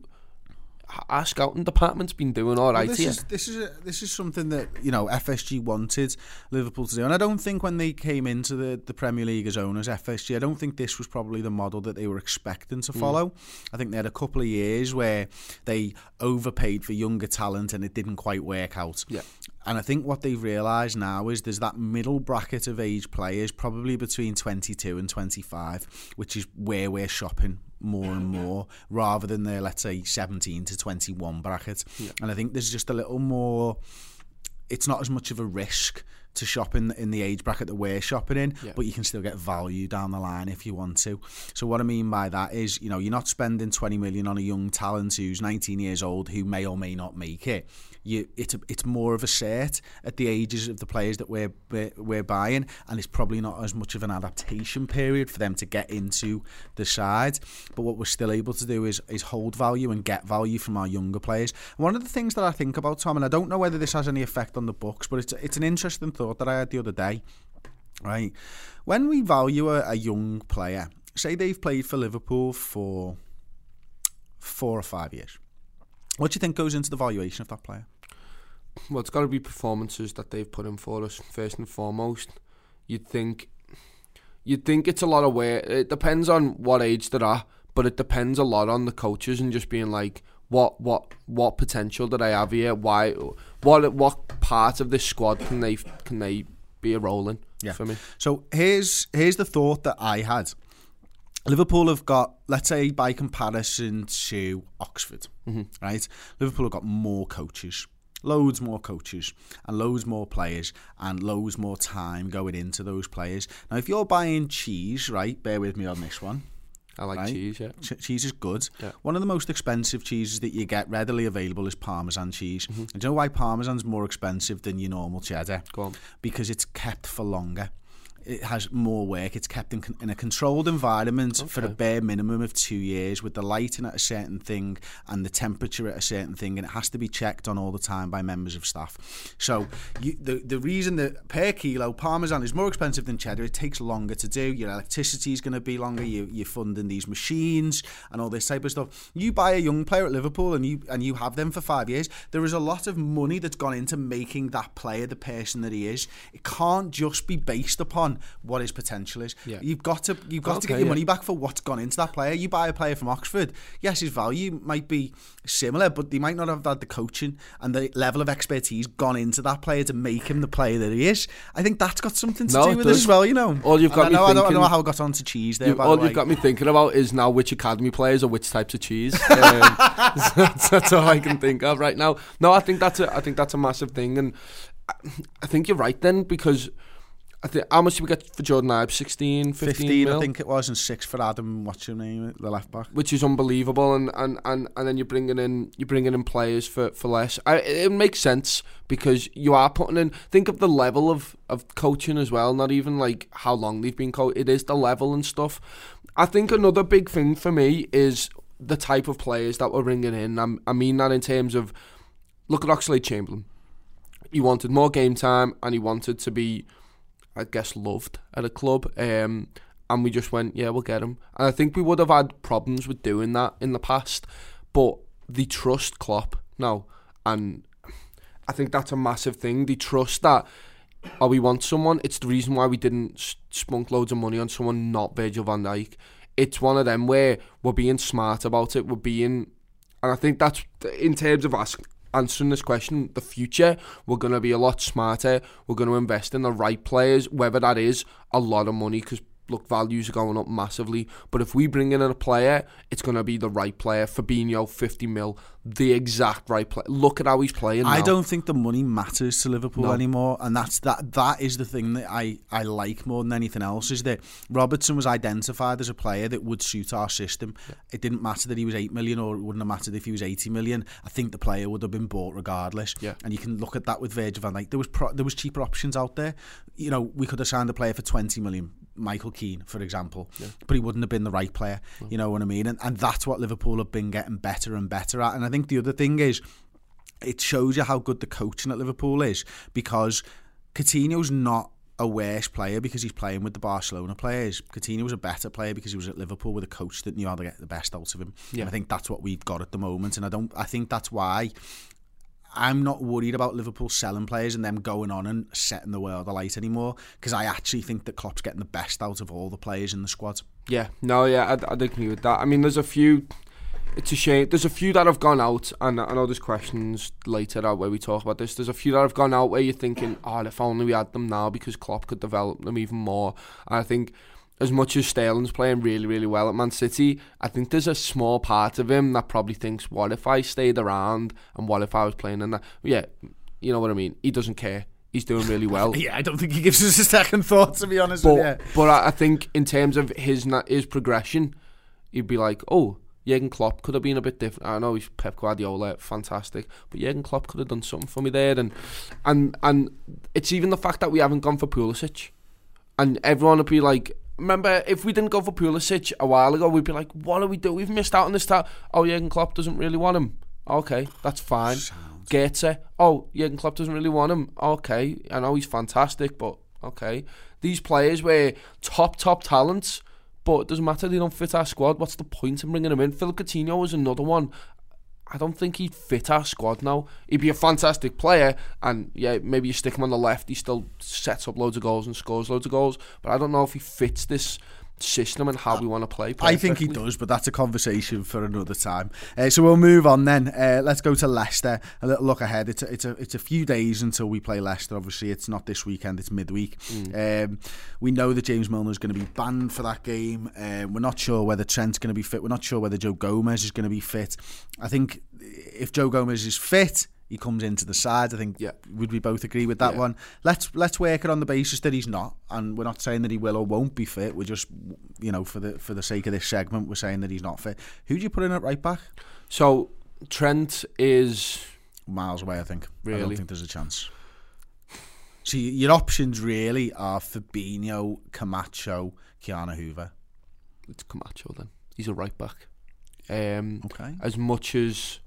Our scouting department's been doing all right here. This is something that, you know, FSG wanted Liverpool to do, and I don't think when they came into the Premier League as owners, FSG, I don't think this was probably the model that they were expecting to follow. I think they had a couple of years where they overpaid for younger talent and it didn't quite work out. Yeah. And I think what they've realised now is there's that middle bracket of age players, probably between 22 and 25, which is where we're shopping more and more, rather than the, let's say, 17 to 21 bracket. Yeah. And I think there's just a little more, it's not as much of a risk to shop in the age bracket that we're shopping in, but you can still get value down the line if you want to. So what I mean by that is, you know, you're not spending 20 million on a young talent who's 19 years old who may or may not make it. It's more of a set at the ages of the players that we're buying, and it's probably not as much of an adaptation period for them to get into the side. But what we're still able to do is hold value and get value from our younger players. And one of the things that I think about, Tom, and I don't know whether this has any effect on the books, but it's an interesting thought that I had the other day. Right, when we value a young player, say they've played for Liverpool for 4 or 5 years, what do you think goes into the valuation of that player? Well, it's got to be performances that they've put in for us first and foremost. You'd think it's a lot of work. It depends on what age they're at, but it depends a lot on the coaches and just being like, what potential do they have here? Why? What part of this squad can they be a role in? Yeah. For me. So here's the thought that I had. Liverpool have got, let's say by comparison to Oxford, right? Liverpool have got more coaches. Loads more coaches and loads more players and loads more time going into those players. Now, if you're buying cheese, right, bear with me on this one. I like cheese, yeah. Cheese is good. Yeah. One of the most expensive cheeses that you get readily available is Parmesan cheese. And do you know why Parmesan's more expensive than your normal cheddar? Go on. Because it's kept for longer. It has more work. It's kept in a controlled environment for a bare minimum of 2 years, with the lighting at a certain thing and the temperature at a certain thing, and it has to be checked on all the time by members of staff. So the reason that per kilo Parmesan is more expensive than cheddar, it takes longer to do. Your electricity is going to be longer. You're funding these machines and all this type of stuff. You buy a young player at Liverpool and you have them for 5 years. There is a lot of money that's gone into making that player the person that he is. It can't just be based upon what his potential is. Yeah. You've got to get your money back for what's gone into that player. You buy a player from Oxford, yes, his value might be similar, but they might not have had the coaching and the level of expertise gone into that player to make him the player that he is. I think that's got something to do with it as well, you know. All you've got I don't know how I got onto cheese there. All you've got me thinking about is now which academy players or which types of cheese. That's all I can think of right now. No, I think that's a massive thing, and I think you're right then, because I think, how much did we get for Jordan Ibe? 15 mil? I think it was, and 6 for Adam, what's your name, the left back, which is unbelievable. And then you're bringing in players for less. It makes sense, because you are putting in, think of the level of coaching as well, not even like how long they've been coached. It is the level and stuff. I think another big thing for me is the type of players that we're bringing in. I mean that in terms of, look at Oxlade-Chamberlain. He wanted more game time and he wanted to be, I guess, loved at a club, and we just went, yeah, we'll get him. And I think we would have had problems with doing that in the past, but they trust Klopp now, and I think that's a massive thing. They trust that, we want someone. It's the reason why we didn't spunk loads of money on someone not Virgil van Dijk. It's one of them where we're being smart about it. And I think that's, in terms of answering this question, the future, we're going to be a lot smarter. We're going to invest in the right players, whether that is a lot of money, because look, values are going up massively. But if we bring in a player, it's going to be the right player. Fabinho, 50 mil, the exact right player. Look at how he's playing now. I don't think the money matters to Liverpool anymore, and that is the thing that I like more than anything else, is that Robertson was identified as a player that would suit our system. Yeah. It didn't matter that he was 8 million, or it wouldn't have mattered if he was 80 million. I think the player would have been bought regardless. Yeah. And you can look at that with Virgil van Dijk. There was cheaper options out there. You know, we could have signed a player for 20 million, Michael Keane, for example, but he wouldn't have been the right player. You know what I mean? And that's what Liverpool have been getting better and better at. And I think the other thing is, it shows you how good the coaching at Liverpool is, because Coutinho's not a worse player because he's playing with the Barcelona players. Coutinho was a better player because he was at Liverpool with a coach that knew how to get the best out of him. Yeah. And I think that's what we've got at the moment. And I think that's why I'm not worried about Liverpool selling players and them going on and setting the world alight anymore, because I actually think that Klopp's getting the best out of all the players in the squad. Yeah, I'd agree with that. I mean, there's a few, it's a shame, there's a few that have gone out, and I know there's questions later where we talk about this, there's a few that have gone out where you're thinking, if only we had them now, because Klopp could develop them even more. And I think, as much as Sterling's playing really, really well at Man City, I think there's a small part of him that probably thinks, what if I stayed around, and what if I was playing in that? Yeah, you know what I mean? He doesn't care. He's doing really well. Yeah, I don't think he gives us a second thought, to be honest with you. But I think in terms of his progression, he'd be like, Jurgen Klopp could have been a bit different. I know he's Pep Guardiola, fantastic, but Jurgen Klopp could have done something for me there. And it's even the fact that we haven't gone for Pulisic. And everyone would be like, remember, if we didn't go for Pulisic a while ago, we'd be like, what do we do? We've missed out on this time. Jurgen Klopp doesn't really want him. Okay, that's fine. Goetze. Jurgen Klopp doesn't really want him. Okay, I know he's fantastic, but okay. These players were top talents, but it doesn't matter, they don't fit our squad. What's the point in bringing them in? Phil Coutinho was another one. I don't think he'd fit our squad now. He'd be a fantastic player, and yeah, maybe you stick him on the left, he still sets up loads of goals and scores loads of goals, but I don't know if he fits this system and how we want to play perfectly. I think he does, but that's a conversation for another time. So we'll move on then. Let's go to Leicester. A little look ahead. It's a few days until we play Leicester. Obviously, it's not this weekend, it's midweek. We know that James Milner's going to be banned for that game. We're not sure whether Trent's going to be fit. We're not sure whether Joe Gomez is going to be fit. I think if Joe Gomez is fit, he comes into the side. I think would we both agree with that one? Let's work it on the basis that he's not, and we're not saying that he will or won't be fit. We're just, for the sake of this segment, we're saying that he's not fit. Who do you put in at right back? So Trent is miles away, I think. Really? I don't think there's a chance. See, your options really are Fabinho, Camacho, Keanu Hoover. It's Camacho then. He's a right back. Okay. As much as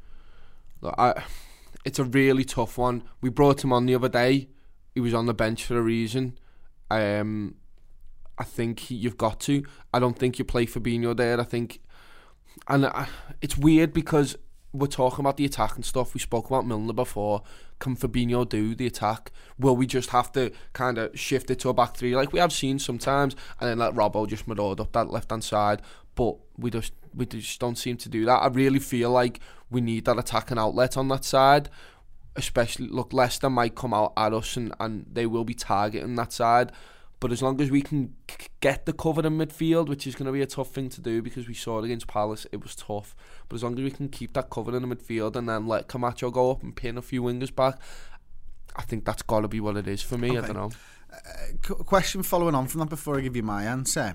it's a really tough one. We brought him on the other day. He was on the bench for a reason. I think you've got to. I don't think you play Fabinho there. I think, and it's weird because we're talking about the attack and stuff. We spoke about Milner before. Can Fabinho do the attack? Will we just have to kind of shift it to a back three like we have seen sometimes, and then let Robbo just maraud up that left hand side? But we just don't seem to do that. I really feel like we need that attacking outlet on that side. Especially, look, Leicester might come out at us and they will be targeting that side. But as long as we can get the cover in midfield, which is going to be a tough thing to do because we saw it against Palace, it was tough. But as long as we can keep that cover in the midfield and then let Camacho go up and pin a few wingers back, I think that's got to be what it is for me. Okay. I don't know. Question following on from that before I give you my answer.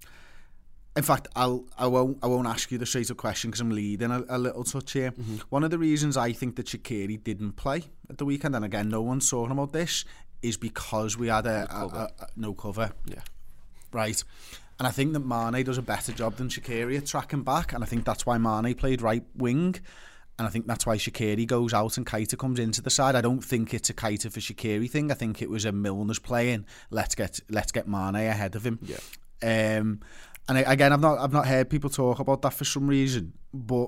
In fact, I won't ask you the straight up question because I'm leading a little touch here. Mm-hmm. One of the reasons I think that Shaqiri didn't play at the weekend, and again, no one's talking about this, is because we had no cover. Yeah. Right. And I think that Mane does a better job than Shaqiri at tracking back, and I think that's why Mane played right wing, and I think that's why Shaqiri goes out and Keita comes into the side. I don't think it's a Keita for Shaqiri thing. I think it was a Milner's playing. Let's get Mane ahead of him. Yeah. And again, I've not heard people talk about that for some reason, but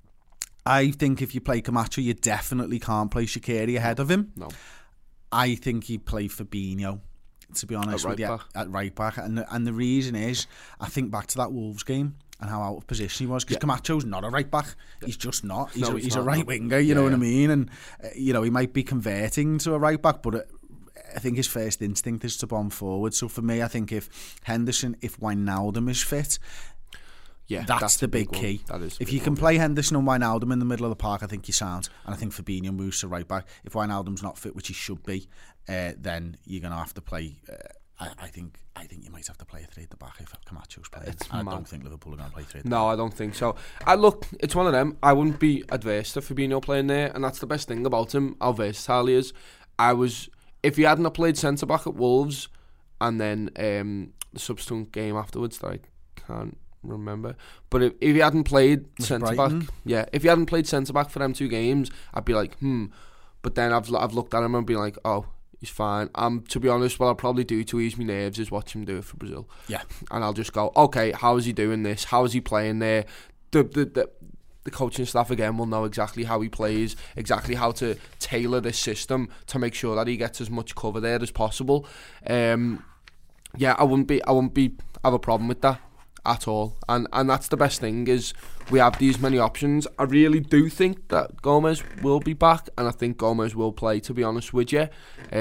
I think if you play Camacho, you definitely can't play Shaqiri ahead of him. No. I think he'd play Fabinho, to be honest with you, at right back. And the reason is, I think back to that Wolves game and how out of position he was, because Camacho's not a right back. He's just not. He's a right winger, you know what I mean? And, he might be converting to a right back, but think his first instinct is to bomb forward. So for me, I think if Wijnaldum is fit, yeah, that's the big key. That is if you can play Henderson and Wijnaldum in the middle of the park, I think you're sound. And I think Fabinho moves to right back. If Wijnaldum's not fit, which he should be, then you're going to have to play... I think you might have to play a 3 at the back if Camacho's playing. I don't think Liverpool are going to play 3 at the back. No, I don't think so. Look, it's one of them. I wouldn't be adverse to Fabinho playing there, and that's the best thing about him, how versatile he is. If he hadn't played centre-back at Wolves, and then the subsequent game afterwards that I can't remember, but if he hadn't played centre-back, if he hadn't played centre-back for them 2 games, I'd be like, But then I've looked at him and been like, oh, he's fine. To be honest, what I'll probably do to ease my nerves is watch him do it for Brazil. Yeah. And I'll just go, okay, how is he doing this? How is he playing there? The coaching staff, again, will know exactly how he plays, exactly how to tailor this system to make sure that he gets as much cover there as possible. I wouldn't have a problem with that at all. And that's the best thing, is we have these many options. I really do think that Gomez will be back, and I think Gomez will play, to be honest with you,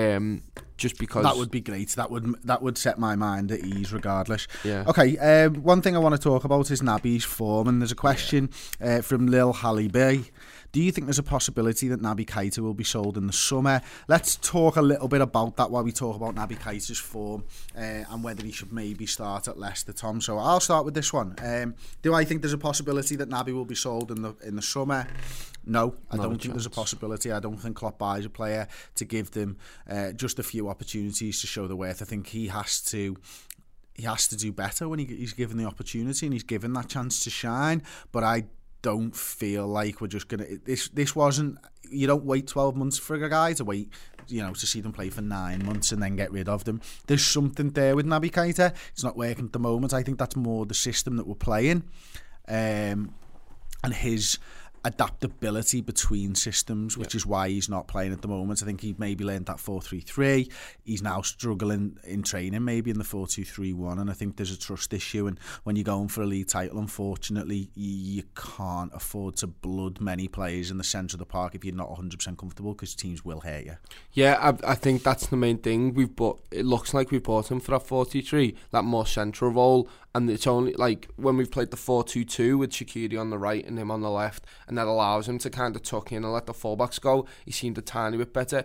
just because that would be great. That would set my mind at ease regardless. Yeah. Okay, one thing I want to talk about is Naby's form, and there's a question from Lil Halibi. Do you think there's a possibility that Naby Keita will be sold in the summer? Let's talk a little bit about that while we talk about Naby Keita's form and whether he should maybe start at Leicester, Tom. So I'll start with this one. Do I think there's a possibility that Naby will be sold in the summer? No, I don't think there's a possibility. I don't think Klopp buys a player to give them just a few opportunities to show their worth. I think he has to do better when he's given the opportunity and he's given that chance to shine. But I don't feel like we're just gonna. This wasn't. You don't wait 12 months for a guy to wait. To see them play for 9 months and then get rid of them. There's something there with Naby Keita. It's not working at the moment. I think that's more the system that we're playing, and his adaptability between systems, which is why he's not playing at the moment. I think he maybe learned that 4-3-3. He's now struggling in training, maybe in the 4-2-3-1, and I think there's a trust issue. And when you're going for a league title, unfortunately, you can't afford to blood many players in the centre of the park if you're not 100% comfortable, because teams will hurt you. Yeah, I think that's the main thing. It looks like we've bought him for that 4-3-3, that more central role. And it's only like when we've played the 4-2-2 with Shaqiri on the right and him on the left, and that allows him to kind of tuck in and let the fullbacks go. He seemed a tiny bit better.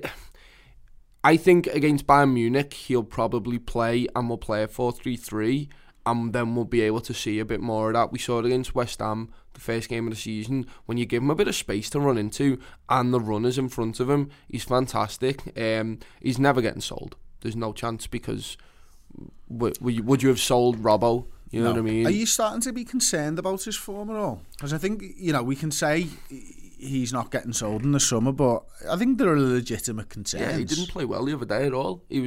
I think against Bayern Munich, he'll probably play, and we'll play a 4-3-3, and then we'll be able to see a bit more of that. We saw it against West Ham, the first game of the season. When you give him a bit of space to run into, and the runners in front of him, he's fantastic. He's never getting sold. There's no chance, because would you have sold Robbo? You know what I mean? Are you starting to be concerned about his form at all? Because I think, we can say he's not getting sold in the summer, but I think there are legitimate concerns. Yeah, he didn't play well the other day at all. He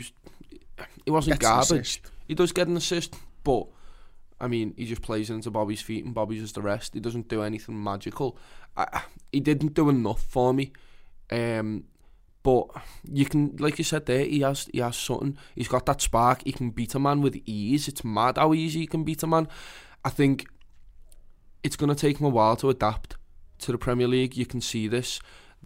wasn't garbage. He does get an assist, but I mean, he just plays into Bobby's feet, and Bobby's just the rest. He doesn't do anything magical. He didn't do enough for me. But you can, like you said there, he has something. He's got that spark. He can beat a man with ease. It's mad how easy he can beat a man. I think it's going to take him a while to adapt to the Premier League. You can see this.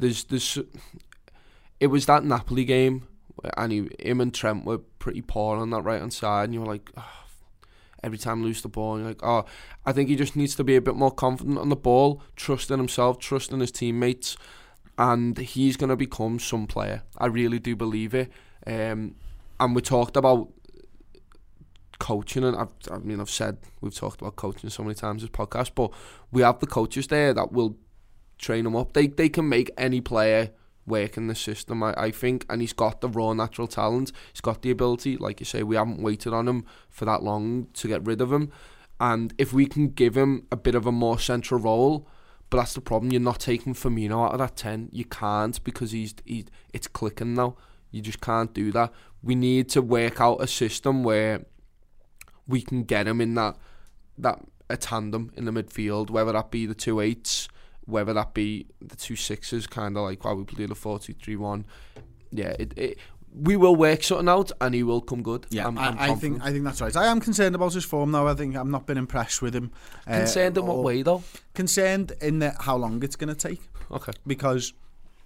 It was that Napoli game, and him and Trent were pretty poor on that right hand side, and you were like, every time lose the ball, and you're like, I think he just needs to be a bit more confident on the ball, trusting himself, trusting his teammates. And he's going to become some player. I really do believe it. And we talked about coaching, and I've said we've talked about coaching so many times in this podcast, but we have the coaches there that will train him up. They can make any player work in the system, I think, and he's got the raw natural talent. He's got the ability. Like you say, we haven't waited on him for that long to get rid of him. And if we can give him a bit of a more central role, but that's the problem. You're not taking Firmino out of that 10. You can't, because it's clicking now. You just can't do that. We need to work out a system where we can get him in that a tandem in the midfield, whether that be the 2 8s, whether that be the 2 6s, kind of like while we play the 4-2-3-1. Yeah, we will work something out, and he will come good. Yeah, I think that's right. I am concerned about his form, though. I think I've not been impressed with him. Concerned in what way, though? Concerned in how long it's going to take. Okay. Because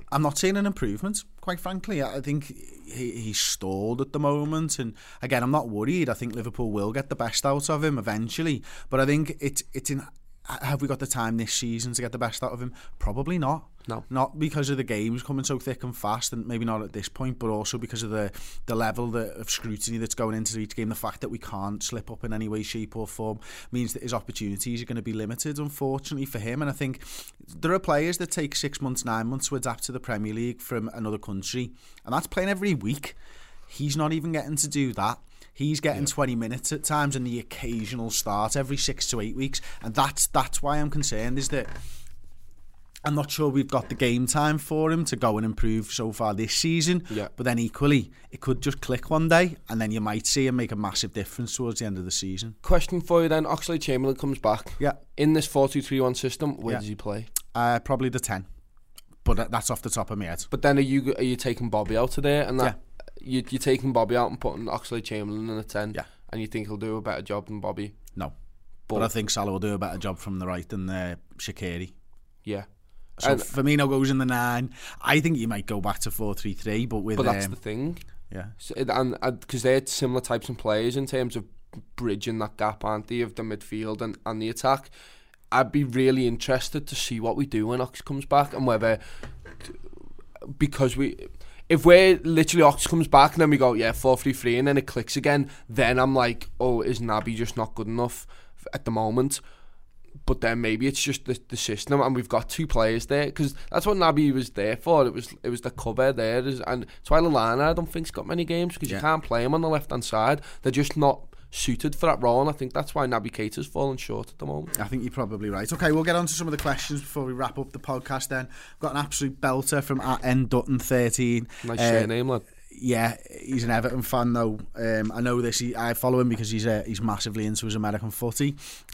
I'm not seeing an improvement, quite frankly. I think he's stalled at the moment, and again, I'm not worried. I think Liverpool will get the best out of him eventually, but I think it's in. Have we got the time this season to get the best out of him? Probably not. No. Not because of the games coming so thick and fast, and maybe not at this point, but also because of the level of scrutiny that's going into each game. The fact that we can't slip up in any way, shape or form means that his opportunities are going to be limited, unfortunately, for him. And I think there are players that take 6 months, 9 months to adapt to the Premier League from another country, and that's playing every week. He's not even getting to do that. He's getting 20 minutes at times and the occasional start every 6 to 8 weeks. And that's why I'm concerned, is that I'm not sure we've got the game time for him to go and improve so far this season. Yeah. But then equally, it could just click one day and then you might see him make a massive difference towards the end of the season. Question for you then. Oxlade-Chamberlain comes back. Yeah. In this 4-2-3-1 system, where does he play? Probably the 10. But that's off the top of my head. But then are you taking Bobby out of there? And that you're taking Bobby out and putting Oxlade-Chamberlain in a 10, and you think he'll do a better job than Bobby? No, but I think Salah will do a better job from the right than Shaqiri. Yeah. So Firmino goes in the 9. I think you might go back to 4-3-3, but that's the thing. Yeah. So, and because they're similar types of players in terms of bridging that gap, aren't they, of the midfield and the attack. I'd be really interested to see what we do when Ox comes back, and whether, because if we're literally Ox comes back and then we go 4-3-3 and then it clicks again, then I'm like, oh, is Naby just not good enough at the moment? But then maybe it's just the system, and we've got 2 players there, because that's what Naby was there for. It was the cover there, and that's why Lallana, I don't think, has got many games, because you can't play him on the left hand side. They're just not suited for that role, and I think that's why Naby Keita's fallen short at the moment. I think you're probably right. Okay, we'll get on to some of the questions before we wrap up the podcast then. We've got an absolute belter from @ndutton13. Nice surname, lad. Yeah, he's an Everton fan though. I know this. I follow him because he's massively into his American footy.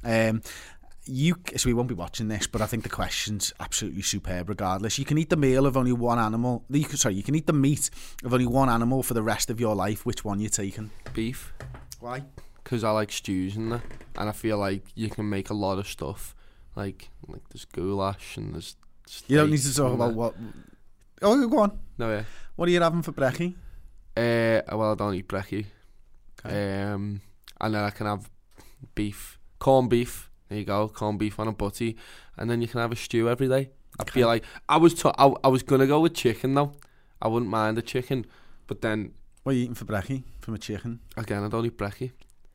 So we won't be watching this, but I think the question's absolutely superb regardless. You can eat the meal of only one animal. You can eat the meat of only one animal for the rest of your life. Which one you taking? Beef. Why? Because I like stews and that, and I feel like you can make a lot of stuff. Like there's goulash and there's steak. You don't need to talk about what. Oh, go on. No, yeah. What are you having for brekkie? Well, I don't eat brekkie. Okay. And then I can have beef, corned beef. There you go, corned beef on a butty, and then you can have a stew every day. I feel like I was gonna go with chicken though. I wouldn't mind a chicken, but then what are you eating for brekkie from a chicken? Again, I don't eat brekkie,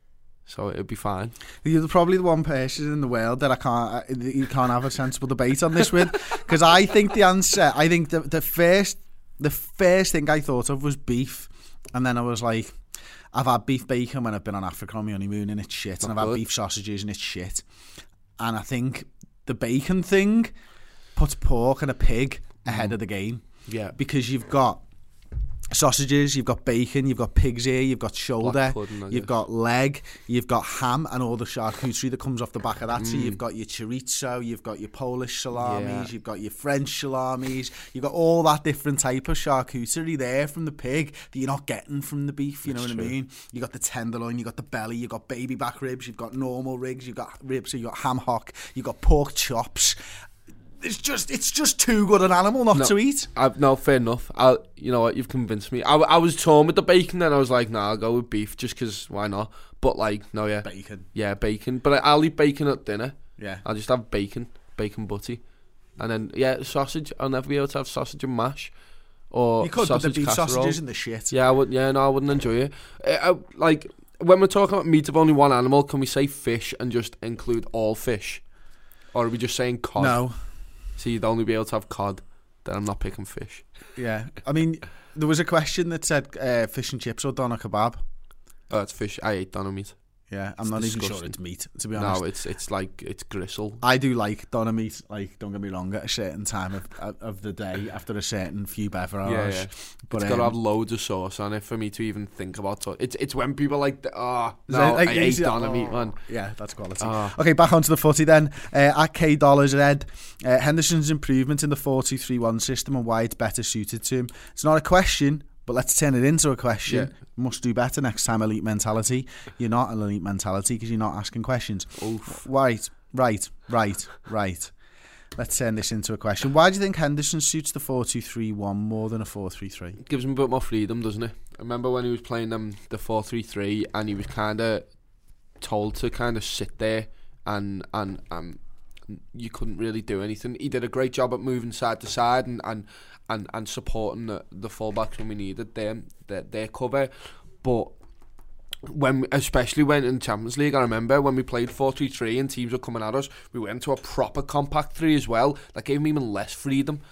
so it'd be fine. You're probably the one person in the world that you can't have a sensible debate on this with, because I think the answer. I think the first thing I thought of was beef, and then I was like, I've had beef bacon when I've been on Africa on my honeymoon and it's shit, and I've had beef sausages and it's shit. And I think the bacon thing puts pork and a pig ahead of the game. Yeah. Because you've got sausages, you've got bacon, you've got pig's ear, you've got shoulder, you've got leg, you've got ham and all the charcuterie that comes off the back of that. So you've got your chorizo, you've got your Polish salamis, you've got your French salamis, you've got all that different type of charcuterie there from the pig that you're not getting from the beef, you know what I mean? You got the tenderloin, you got the belly, you got baby back ribs, you've got normal ribs, you've got ribs, so you got ham hock, you got pork chops. It's just too good an animal not to eat. No, fair enough. You know what? You've convinced me. I was torn with the bacon, then I was like, nah, I'll go with beef just because why not? But no, yeah, bacon. Yeah, bacon. But I'll eat bacon at dinner. Yeah, I'll just have bacon butty, and then sausage. I'll never be able to have sausage and mash. Or you could, but the beef casserole. sausage isn't the shit. Yeah, I wouldn't enjoy it. When we're talking about meat of only one animal, can we say fish and just include all fish, or are we just saying cod? No. So you'd only be able to have cod. Then I'm not picking fish. Yeah, I mean, there was a question that said fish and chips or doner kebab. Oh, it's fish. I ate doner meat. Yeah, I'm not even sure it's meat, to be honest. No, it's gristle. I do like doner meat, don't get me wrong, at a certain time of the day, after a certain few bever hours. Yeah. But it's got to have loads of sauce on it for me to even think about it. It's when people I hate doner meat, man. Yeah, that's quality. Okay, back onto the footy then. At $K Ed, Henderson's improvement in the 4-2-3-1 system and why it's better suited to him. It's not a question, but let's turn it into a question. Yeah. Must do better next time, elite mentality. You're not an elite mentality because you're not asking questions. Oof. Right. let's turn this into a question. Why do you think Henderson suits the 4-2-3-1 more than a 4-3-3? It gives him a bit more freedom, doesn't it? I remember when he was playing the 4-3-3 and he was kind of told to kind of sit there and you couldn't really do anything. He did a great job at moving side to side and supporting the fullbacks when we needed their cover. But especially when in Champions League, I remember when we played 4-3-3 and teams were coming at us, we went to a proper compact 3 as well. That gave him even less freedom.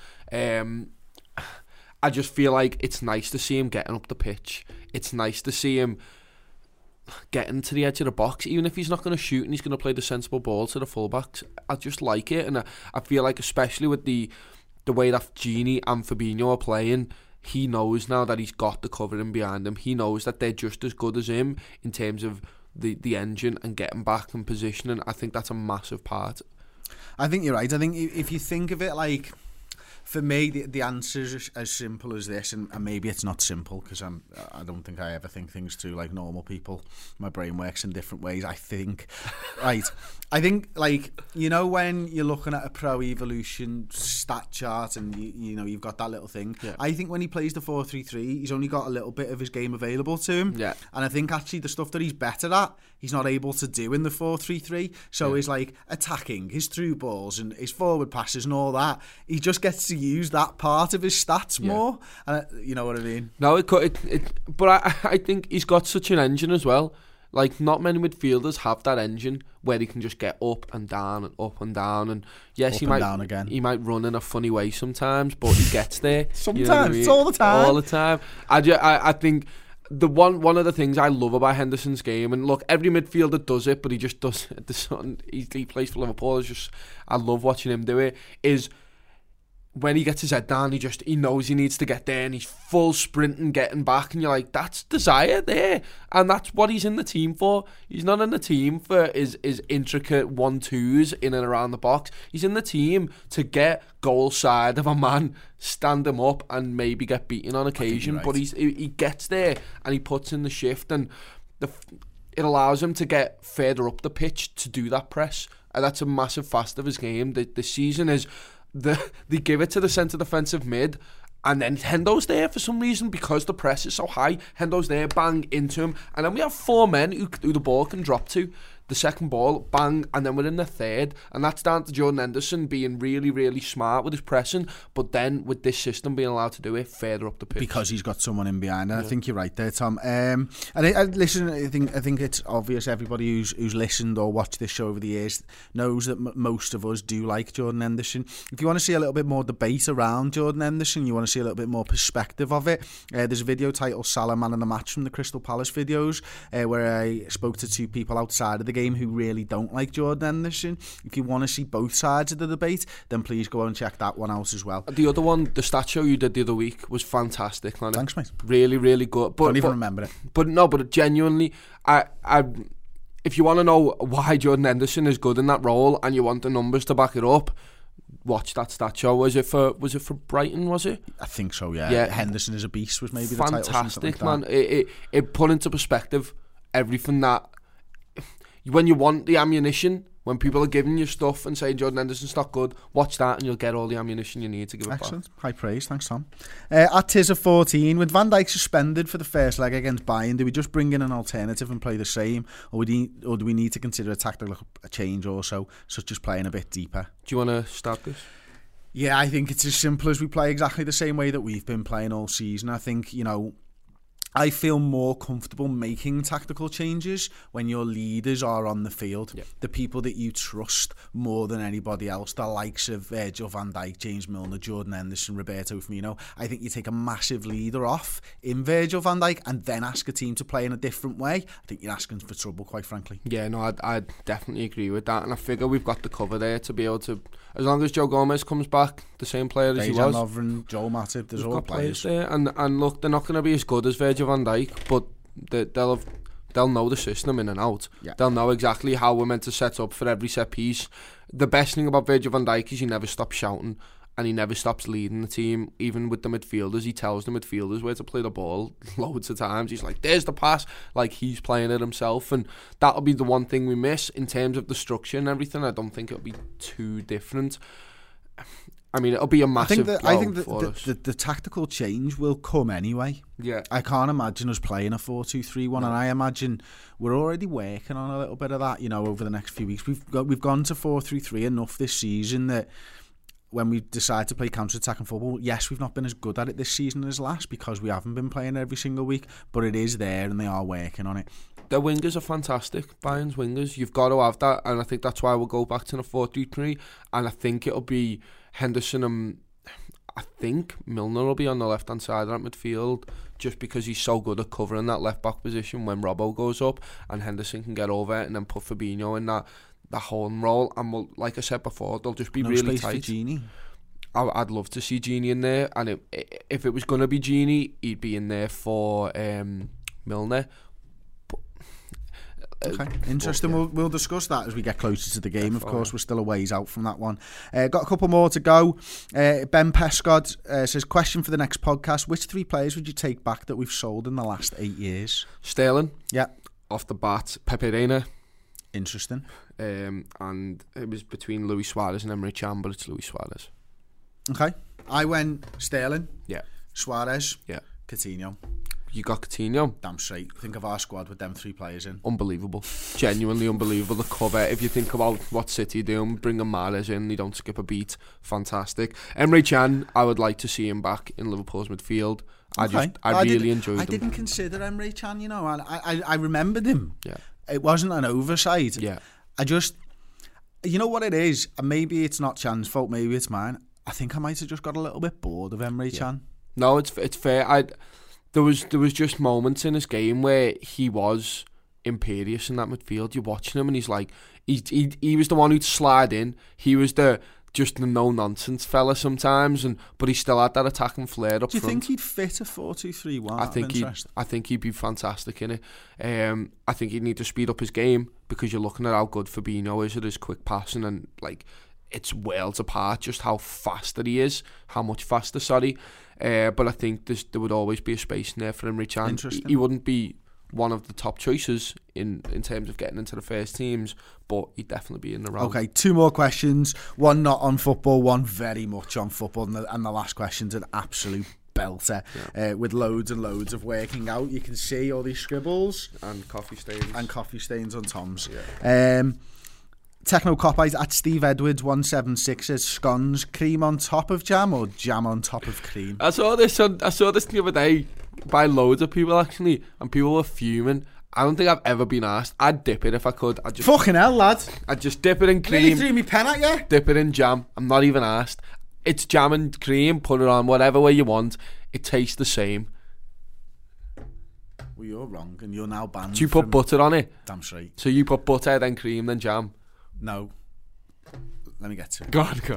I just feel like it's nice to see him getting up the pitch. It's nice to see him getting to the edge of the box, even if he's not going to shoot and he's going to play the sensible ball to the fullbacks. I just like it, and I feel like, especially with the way that Gini and Fabinho are playing, he knows now that he's got the covering behind him. He knows that they're just as good as him in terms of the engine and getting back in position, and I think that's a massive part. I think you're right. I think if you think of it like, for me, the answer is as simple as this, and maybe it's not simple because I don't think I ever think things through like normal people. My brain works in different ways. I think like, you know, when you're looking at a Pro Evolution stat chart and you know you've got that little thing. Yeah. I think when he plays the 4-3-3, he's only got a little bit of his game available to him. Yeah. And I think actually the stuff that he's better at, he's not able to do in the 4-3-3. So his like attacking, his through balls and his forward passes and all that, he just gets to use that part of his stats more. And you know what I mean? No, but I think he's got such an engine as well. Like, not many midfielders have that engine where he can just get up and down and up and down. And yes, he might run in a funny way sometimes, but he gets there. Sometimes, you know what I mean? It's all the time. All the time. I think the one of the things I love about Henderson's game, and look, every midfielder does it, but he just does it. He plays for Liverpool. I love watching him do it. Is when he gets his head down, he knows he needs to get there, and he's full sprinting, getting back, and you're like, that's desire there, and that's what he's in the team for. He's not in the team for his intricate 1-2s in and around the box. He's in the team to get goal side of a man, stand him up, and maybe get beaten on occasion. Right. But he gets there, and he puts in the shift, and it allows him to get further up the pitch to do that press, and that's a massive facet of his game. The season is they give it to the centre defensive mid, and then Hendo's there for some reason because the press is so high. Hendo's there, bang into him, and then we have 4 men who the ball can drop to. The second ball, bang, and then we're in the third, and that's down to Jordan Henderson being really, really smart with his pressing, but then with this system being allowed to do it further up the pitch because he's got someone in behind. And I think you're right there, Tom. And listen, I think it's obvious. Everybody who's listened or watched this show over the years knows that most of us do like Jordan Henderson. If you want to see a little bit more debate around Jordan Henderson, you want to see a little bit more perspective of it, there's a video titled Salah Man of the Match from the Crystal Palace videos, where I spoke to 2 people outside of the game who really don't like Jordan Henderson. If you want to see both sides of the debate, then please go and check that one out as well. The other one, the stat show you did the other week, was fantastic, man. Thanks, mate. Really, really good. Don't even remember it. But genuinely, if you want to know why Jordan Henderson is good in that role and you want the numbers to back it up, watch that stat show. Was it for Brighton, was it? I think so, yeah. Henderson is a beast was maybe the title. Fantastic, man. It put into perspective everything that when you want the ammunition, when people are giving you stuff and saying Jordan Henderson's not good, watch that and you'll get all the ammunition you need to give it Excellent. Back. High praise, thanks Tom. At Tizza14, with Van Dijk suspended for the first leg against Bayern, do we just bring in an alternative and play the same, or do we need to consider a tactical change also, such as playing a bit deeper? Do you want to start this? Yeah, I think it's as simple as we play exactly the same way that we've been playing all season. I think, I feel more comfortable making tactical changes when your leaders are on the field. Yep. The people that you trust more than anybody else, the likes of Virgil van Dijk, James Milner, Jordan Henderson, Roberto Firmino. I think you take a massive leader off in Virgil van Dijk and then ask a team to play in a different way. I think you're asking for trouble, quite frankly. Yeah, no, I definitely agree with that, and I figure we've got the cover there to be able to, as long as Joe Gomez comes back, the same player as he was. Lovren, Joel Matip, there's all players there, and look, they're not going to be as good as Virgil van Dijk, but they'll know the system in and out. Yeah. They'll know exactly how we're meant to set up for every set piece. The best thing about Virgil van Dijk is he never stops shouting and he never stops leading the team. Even with the midfielders, he tells the midfielders where to play the ball loads of times. He's like, there's the pass, like he's playing it himself, and that'll be the one thing we miss in terms of the structure and everything. I don't think it'll be too different. I mean, it'll be a massive I think blow for us. the tactical change will come anyway. Yeah. I can't imagine us playing a 4-2-3-1, and I imagine we're already working on a little bit of that, you know, over the next few weeks. We've gone to 4-3-3 enough this season that when we decide to play counter-attacking football, yes, we've not been as good at it this season as last because we haven't been playing every single week, but it is there and they are working on it. Their wingers are fantastic. Bayern's wingers, you've got to have that, and I think that's why we'll go back to the 4-3-3, and I think it'll be Henderson and I think Milner will be on the left-hand side of that midfield just because he's so good at covering that left-back position when Robbo goes up, and Henderson can get over it and then put Fabinho in that holding role, and we'll, like I said before, they'll just be no really space tight. for Gini. I'd love to see Gini in there, and if it was going to be Gini, he'd be in there for Milner. Okay, interesting. But, yeah. We'll discuss that as we get closer to the game. Of course, we're still a ways out from that one. Got a couple more to go. Ben Pescod says, question for the next podcast. Which 3 players would you take back that we've sold in the last 8 years? Sterling. Yeah. Off the bat. Pepe Reina. Interesting. And it was between Luis Suarez and Emre Can, but it's Luis Suarez. Okay. I went Sterling. Yeah. Suarez. Yeah. Coutinho. You got Coutinho. Damn straight. Think of our squad with them 3 players in. Unbelievable. Genuinely unbelievable. The cover, if you think about what City do, bringing Mahrez in, they don't skip a beat. Fantastic. Emre Can, I would like to see him back in Liverpool's midfield. Okay. I really enjoyed him. I didn't consider Emre Can, you know, and I remembered him. Yeah. It wasn't an oversight. Yeah. I just, you know what it is, and maybe it's not Chan's fault, maybe it's mine. I think I might have just got a little bit bored of Emre Can. No, it's fair. There was just moments in his game where he was imperious in that midfield. You're watching him and he's like, he was the one who'd slide in. He was just the no nonsense fella sometimes, but he still had that attacking flair up front. Do you think he'd fit a 4-2-3-1? I think he'd be fantastic in it. I think he'd need to speed up his game because you're looking at how good Fabinho is at his quick passing, and like it's worlds apart just how faster he is, how much faster, but I think there would always be a space in there for Emre Can. He wouldn't be one of the top choices in terms of getting into the first teams, but he'd definitely be in the round. Okay, 2 more questions. One not on football, one very much on football, and the last question's an absolute belter, with loads and loads of working out. You can see all these scribbles and coffee stains on Tom's. Techno Copite at Steve Edwards 176 says, scones, cream on top of jam or jam on top of cream? I saw this the other day by loads of people actually, and people were fuming. I don't think I've ever been asked. I'd dip it if I could. Fucking hell, lad. I'd just dip it in cream. Nearly threw me pen at you. Dip it in jam. I'm not even asked. It's jam and cream. Put it on whatever way you want. It tastes the same. Well, you're wrong, and you're now banned. Do you put butter on it? Damn straight. So you put butter, then cream, then jam? No. Let me get to it. Go on.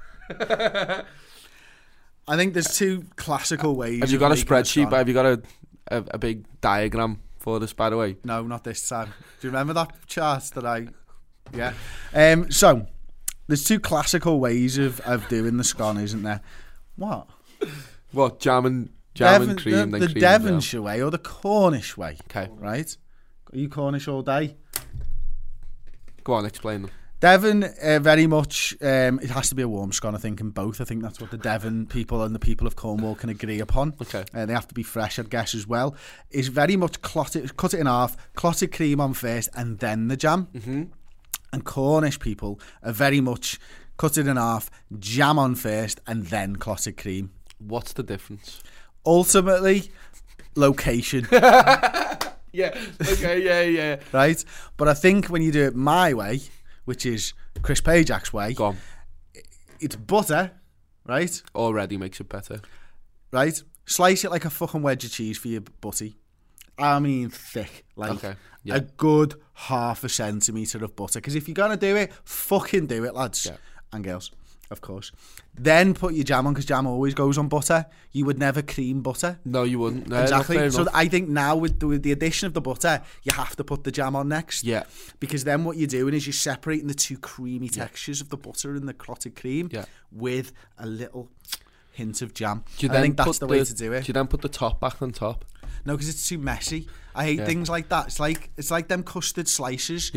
I think there's 2 classical ways. Have you got a spreadsheet? Have you got a big diagram for this, by the way? No, not this time. Do you remember that chart that I... Yeah. So, there's 2 classical ways of doing the scone, isn't there? What? What? Jam and cream, then the cream. The Devonshire way or the Cornish way. Okay. Right? Are you Cornish all day? Go on, explain them. Devon, very much, it has to be a warm scone, I think, in both. I think that's what the Devon people and the people of Cornwall can agree upon. Okay. They have to be fresh, I'd guess, as well. It's very much cut it in half, clotted cream on first, and then the jam. Mm-hmm. And Cornish people are very much cut it in half, jam on first, and then clotted cream. What's the difference? Ultimately, location. Yeah, okay, yeah. Right? But I think when you do it my way, which is Chris Pajak's way, go on. It's butter, right? Already makes it better. Right? Slice it like a fucking wedge of cheese for your butty. I mean thick. Like a good 1/2 centimetre of butter. Because if you're going to do it, fucking do it, lads. Yeah. And girls, of course. Then put your jam on, because jam always goes on butter. You would never cream butter. No, you wouldn't. No, exactly. So I think now with the addition of the butter, you have to put the jam on next. Yeah. Because then what you're doing is you're separating the 2 creamy textures of the butter and the clotted cream with a little hint of jam. I think that's the way to do it. Do you then put the top back on top? No, because it's too messy. I hate things like that. It's like them custard slices. Yeah.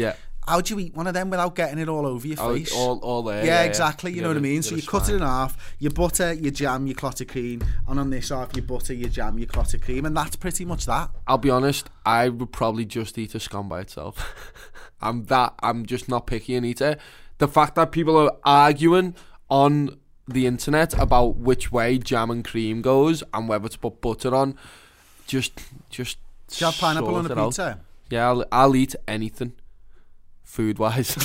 how do you eat one of them without getting it all over your face? All there. Yeah, exactly. You know what I mean? You're So you a cut it swine. in half, you butter, you jam, you clotted cream, and on this half, you butter, you jam, you clotted cream, and that's pretty much that. I'll be honest, I would probably just eat a scone by itself. I'm just not picky and eat it. The fact that people are arguing on the internet about which way jam and cream goes and whether to put butter on, just Do you have pineapple sort on a it out. pizza? Yeah, I'll eat anything, food wise.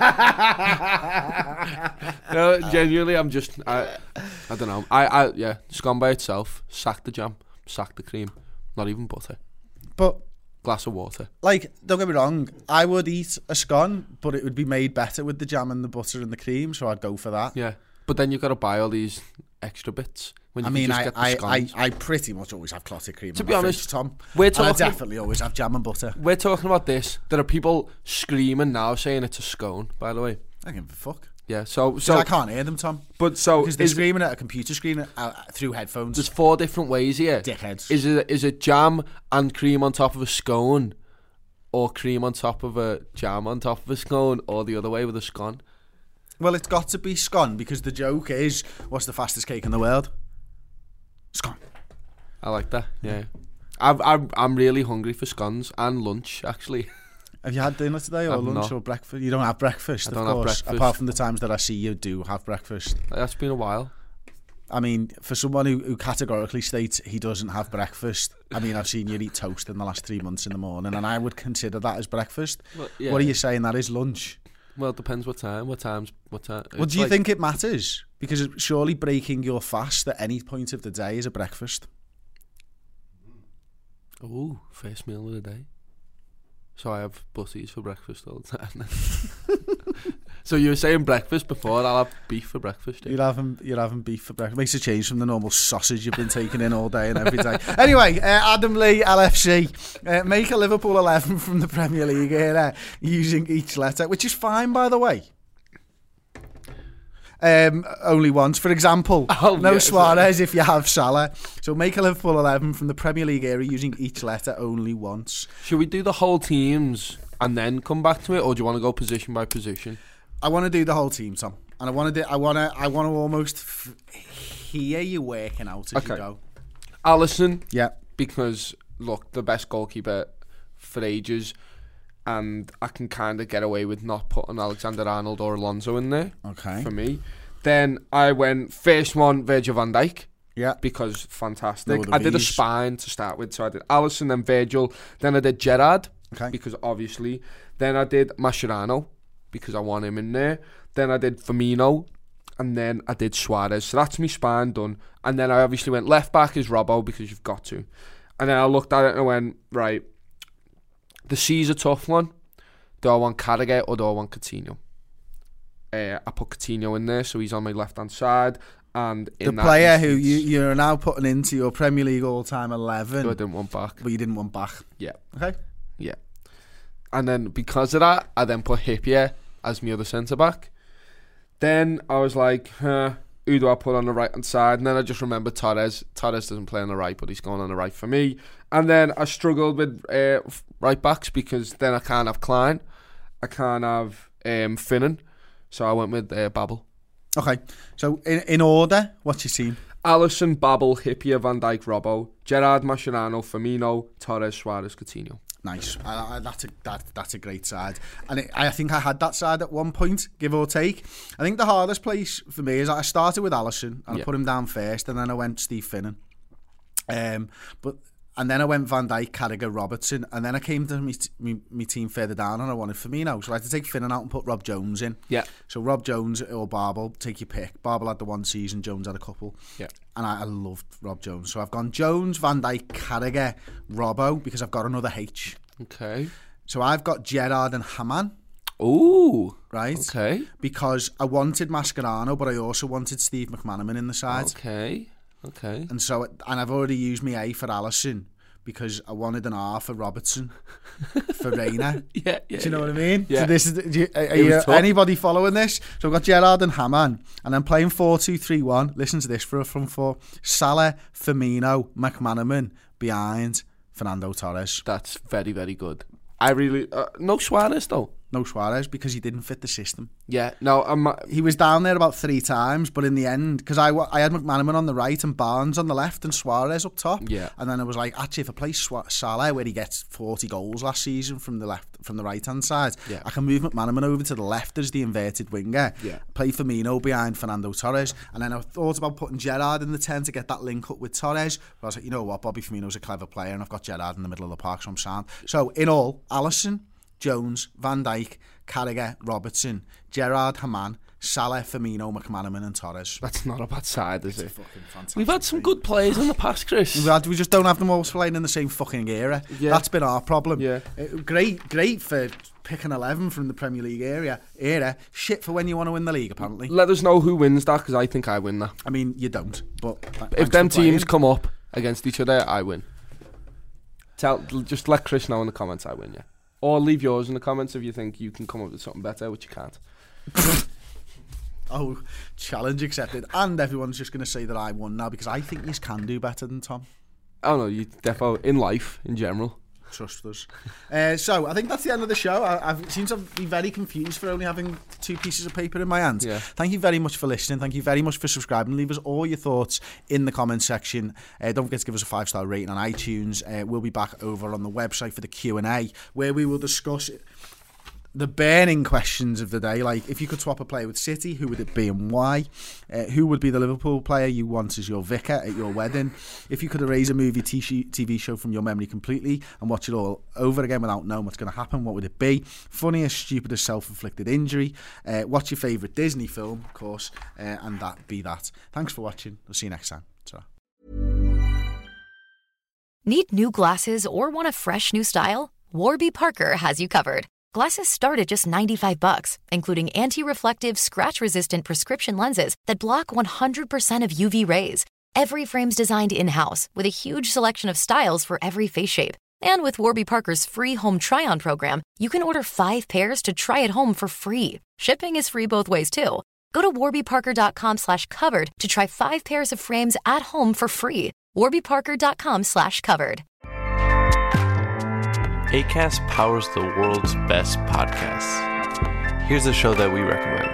No, genuinely, I don't know. Yeah, scone by itself. Sack the jam, sack the cream, not even butter. But Glass of water. like, don't get me wrong, I would eat a scone, but it would be made better with the jam and the butter and the cream, so I'd go for that. Yeah, but then you've got to buy all these extra bits. When you I can mean, just get the scones. I pretty much always have clotted cream. To in be my honest, fridge, Tom. we're And I talking- definitely always have jam and butter. We're talking about this. There are people screaming now saying it's a scone, by the way. I don't give a fuck. Yeah, so I can't hear them, Tom. because They're screaming at a computer screen through headphones. there's 4 different ways here. Dickheads. Is it jam and cream on top of a scone, or cream on top of a jam on top of a scone, or the other way with a scone? Well, it's got to be scone because the joke is, what's the fastest cake in the world? Scone. I like that. Yeah, I'm really hungry for scones and lunch actually. Have you had dinner today or I've lunch not. or breakfast? You don't have breakfast, I of don't have course. breakfast. Apart from the times that I see you do have breakfast. That's been a while. I mean, for someone who categorically states he doesn't have breakfast, I mean, I've seen you eat toast in the last 3 months in the morning, and I would consider that as breakfast. Well, yeah. What are you saying? That is lunch. Well, it depends what time. What time? Well, do you think it matters? Because surely breaking your fast at any point of the day is a breakfast. Oh, first meal of the day. So I have butties for breakfast all the time. So you were saying breakfast before. I'll have beef for breakfast. Yeah. You're having beef for breakfast. Makes a change from the normal sausage you've been taking in all day and every day. Anyway, Adam Lee, LFC, make a Liverpool 11 from the Premier League era using each letter, which is fine, by the way. Only once. For example, no Suarez if you have Salah. So make a Liverpool 11 from the Premier League era using each letter only once. Should we do the whole teams and then come back to it, or do you want to go position by position? I want to do the whole team, Tom, and I want to almost hear you working out as you go. Alisson, Yeah. because look, the best goalkeeper for ages, and I can kind of get away with not putting Alexander-Arnold or Alonso in there. Okay. For me, then I went first one Virgil van Dijk. Yeah. Because fantastic. No other I did a Vs. spine to start with, so I did Alisson, then Virgil, then I did Gerrard, Okay. because obviously, then I did Mascherano, because I want him in there, then I did Firmino, and then I did Suarez. So that's me spine done, and then I obviously went left back is Robbo, because you've got to, and then I looked at it and I went, right, the C's a tough one. Do I want Carragher or do I want Coutinho? I put Coutinho in there, so he's on my left-hand side. And The in that player who instance- you're now putting into your Premier League all-time 11, who I didn't want back. but you didn't want back. Yeah, Okay. yeah. And then because of that, I then put Hippier as my other centre-back. Then I was like, who do I put on the right-hand side? And then I just remembered Torres. Torres doesn't play on the right, but he's going on the right for me. And then I struggled with right-backs because then I can't have Klein. I can't have Finnan. So I went with Babel. Okay. So in order, what's your team? Alisson, Babel, Hippier, Van Dijk, Robbo, Gerrard, Mascherano, Firmino, Torres, Suarez, Coutinho. Nice. That's a great side, and I think I had that side at one point, give or take. I think the hardest place for me is I started with Alisson and I put him down first, and then I went Steve Finnan, and then I went Van Dijk, Carragher, Robertson, and then I came to me team further down and I wanted Firmino, so I had to take Finnan out and put Rob Jones in. Yeah. So Rob Jones or Babel, take your pick. Babel had the one season, Jones had a couple. Yeah. And I loved Rob Jones. So I've gone Jones, Van Dijk, Carragher, Robbo, because I've got another H. Okay. So I've got Gerrard and Hamann, Ooh. right? Okay. Because I wanted Mascherano, but I also wanted Steve McManaman in the side. Okay. And so, and I've already used my A for Alisson because I wanted an R for Robertson for Reina. Yeah. Do you know what I mean? Yeah. So this is, It was tough. anybody following this? So I've got Gerrard and Hamann, and I'm playing 4-2-3-1. Listen to this for a front four: Salah, Firmino, McManaman behind Fernando Torres. That's very, very good. I really... no Suarez, though. no Suarez, because he didn't fit the system. Yeah, no, he was down there about 3 times, but in the end, because I had McManaman on the right and Barnes on the left and Suarez up top. Yeah. And then I was like, actually, if I play Salah, where he gets 40 goals last season from the right-hand side, I can move McManaman over to the left as the inverted winger, play Firmino behind Fernando Torres, and then I thought about putting Gerrard in the 10 to get that link up with Torres, but I was like, you know what, Bobby Firmino's a clever player, and I've got Gerrard in the middle of the park, so I'm sound. So, in all, Alisson, Jones, Van Dijk, Carragher, Robertson, Gerrard, Hamann, Salah, Firmino, McManaman and Torres. That's not a bad side, is it? Fucking fantastic. We've had some good players in the past, Chris. We just don't have them all playing in the same fucking era. Yeah. That's been our problem. Yeah. Great for picking 11 from the Premier League era. Shit for when you want to win the league, apparently. Let us know who wins that, because I think I win that. I mean, you don't, but if them teams come up against each other, I win. Just let Chris know in the comments I win, yeah. Or leave yours in the comments if you think you can come up with something better, which you can't. Oh, challenge accepted. And everyone's just going to say that I won now, because I think you can do better than Tom. Oh no, you definitely, in life, in general. Trust us. So I think that's the end of the show. I've seem to be very confused for only having 2 pieces of paper in my hands. Yeah. Thank you very much for listening. Thank you very much for subscribing. Leave us all your thoughts in the comment section. Don't forget to give us a 5-star rating on iTunes. We'll be back over on the website for the Q&A, where we will discuss the burning questions of the day, like if you could swap a player with City, who would it be and why? Who would be the Liverpool player you want as your vicar at your wedding? If you could erase a movie, TV show from your memory completely and watch it all over again without knowing what's going to happen, what would it be? Funniest, stupidest, self-inflicted injury? What's your favourite Disney film, of course? And that be that. Thanks for watching. We'll see you next time. Ta-ra. Need new glasses or want a fresh new style? Warby Parker has you covered. Glasses start at just $95, including anti-reflective, scratch-resistant prescription lenses that block 100% of UV rays. Every frame's designed in-house with a huge selection of styles for every face shape. And with Warby Parker's free home try-on program, you can order 5 pairs to try at home for free. Shipping is free both ways, too. Go to warbyparker.com/covered to try 5 pairs of frames at home for free. warbyparker.com/covered. Acast powers the world's best podcasts. Here's a show that we recommend.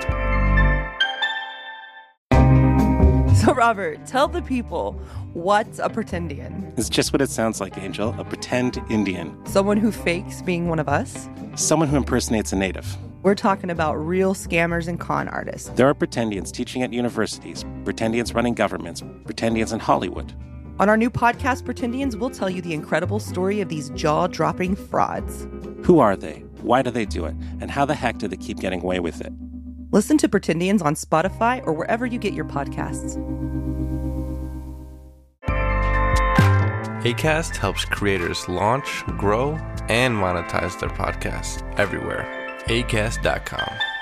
So, Robert, tell the people, what's a pretendian? It's just what it sounds like, Angel. A pretend Indian. Someone who fakes being one of us? Someone who impersonates a native. We're talking about real scammers and con artists. There are pretendians teaching at universities, pretendians running governments, pretendians in Hollywood. On our new podcast, Pretendians, we'll tell you the incredible story of these jaw-dropping frauds. Who are they? Why do they do it? And how the heck do they keep getting away with it? Listen to Pretendians on Spotify or wherever you get your podcasts. Acast helps creators launch, grow, and monetize their podcasts everywhere. Acast.com.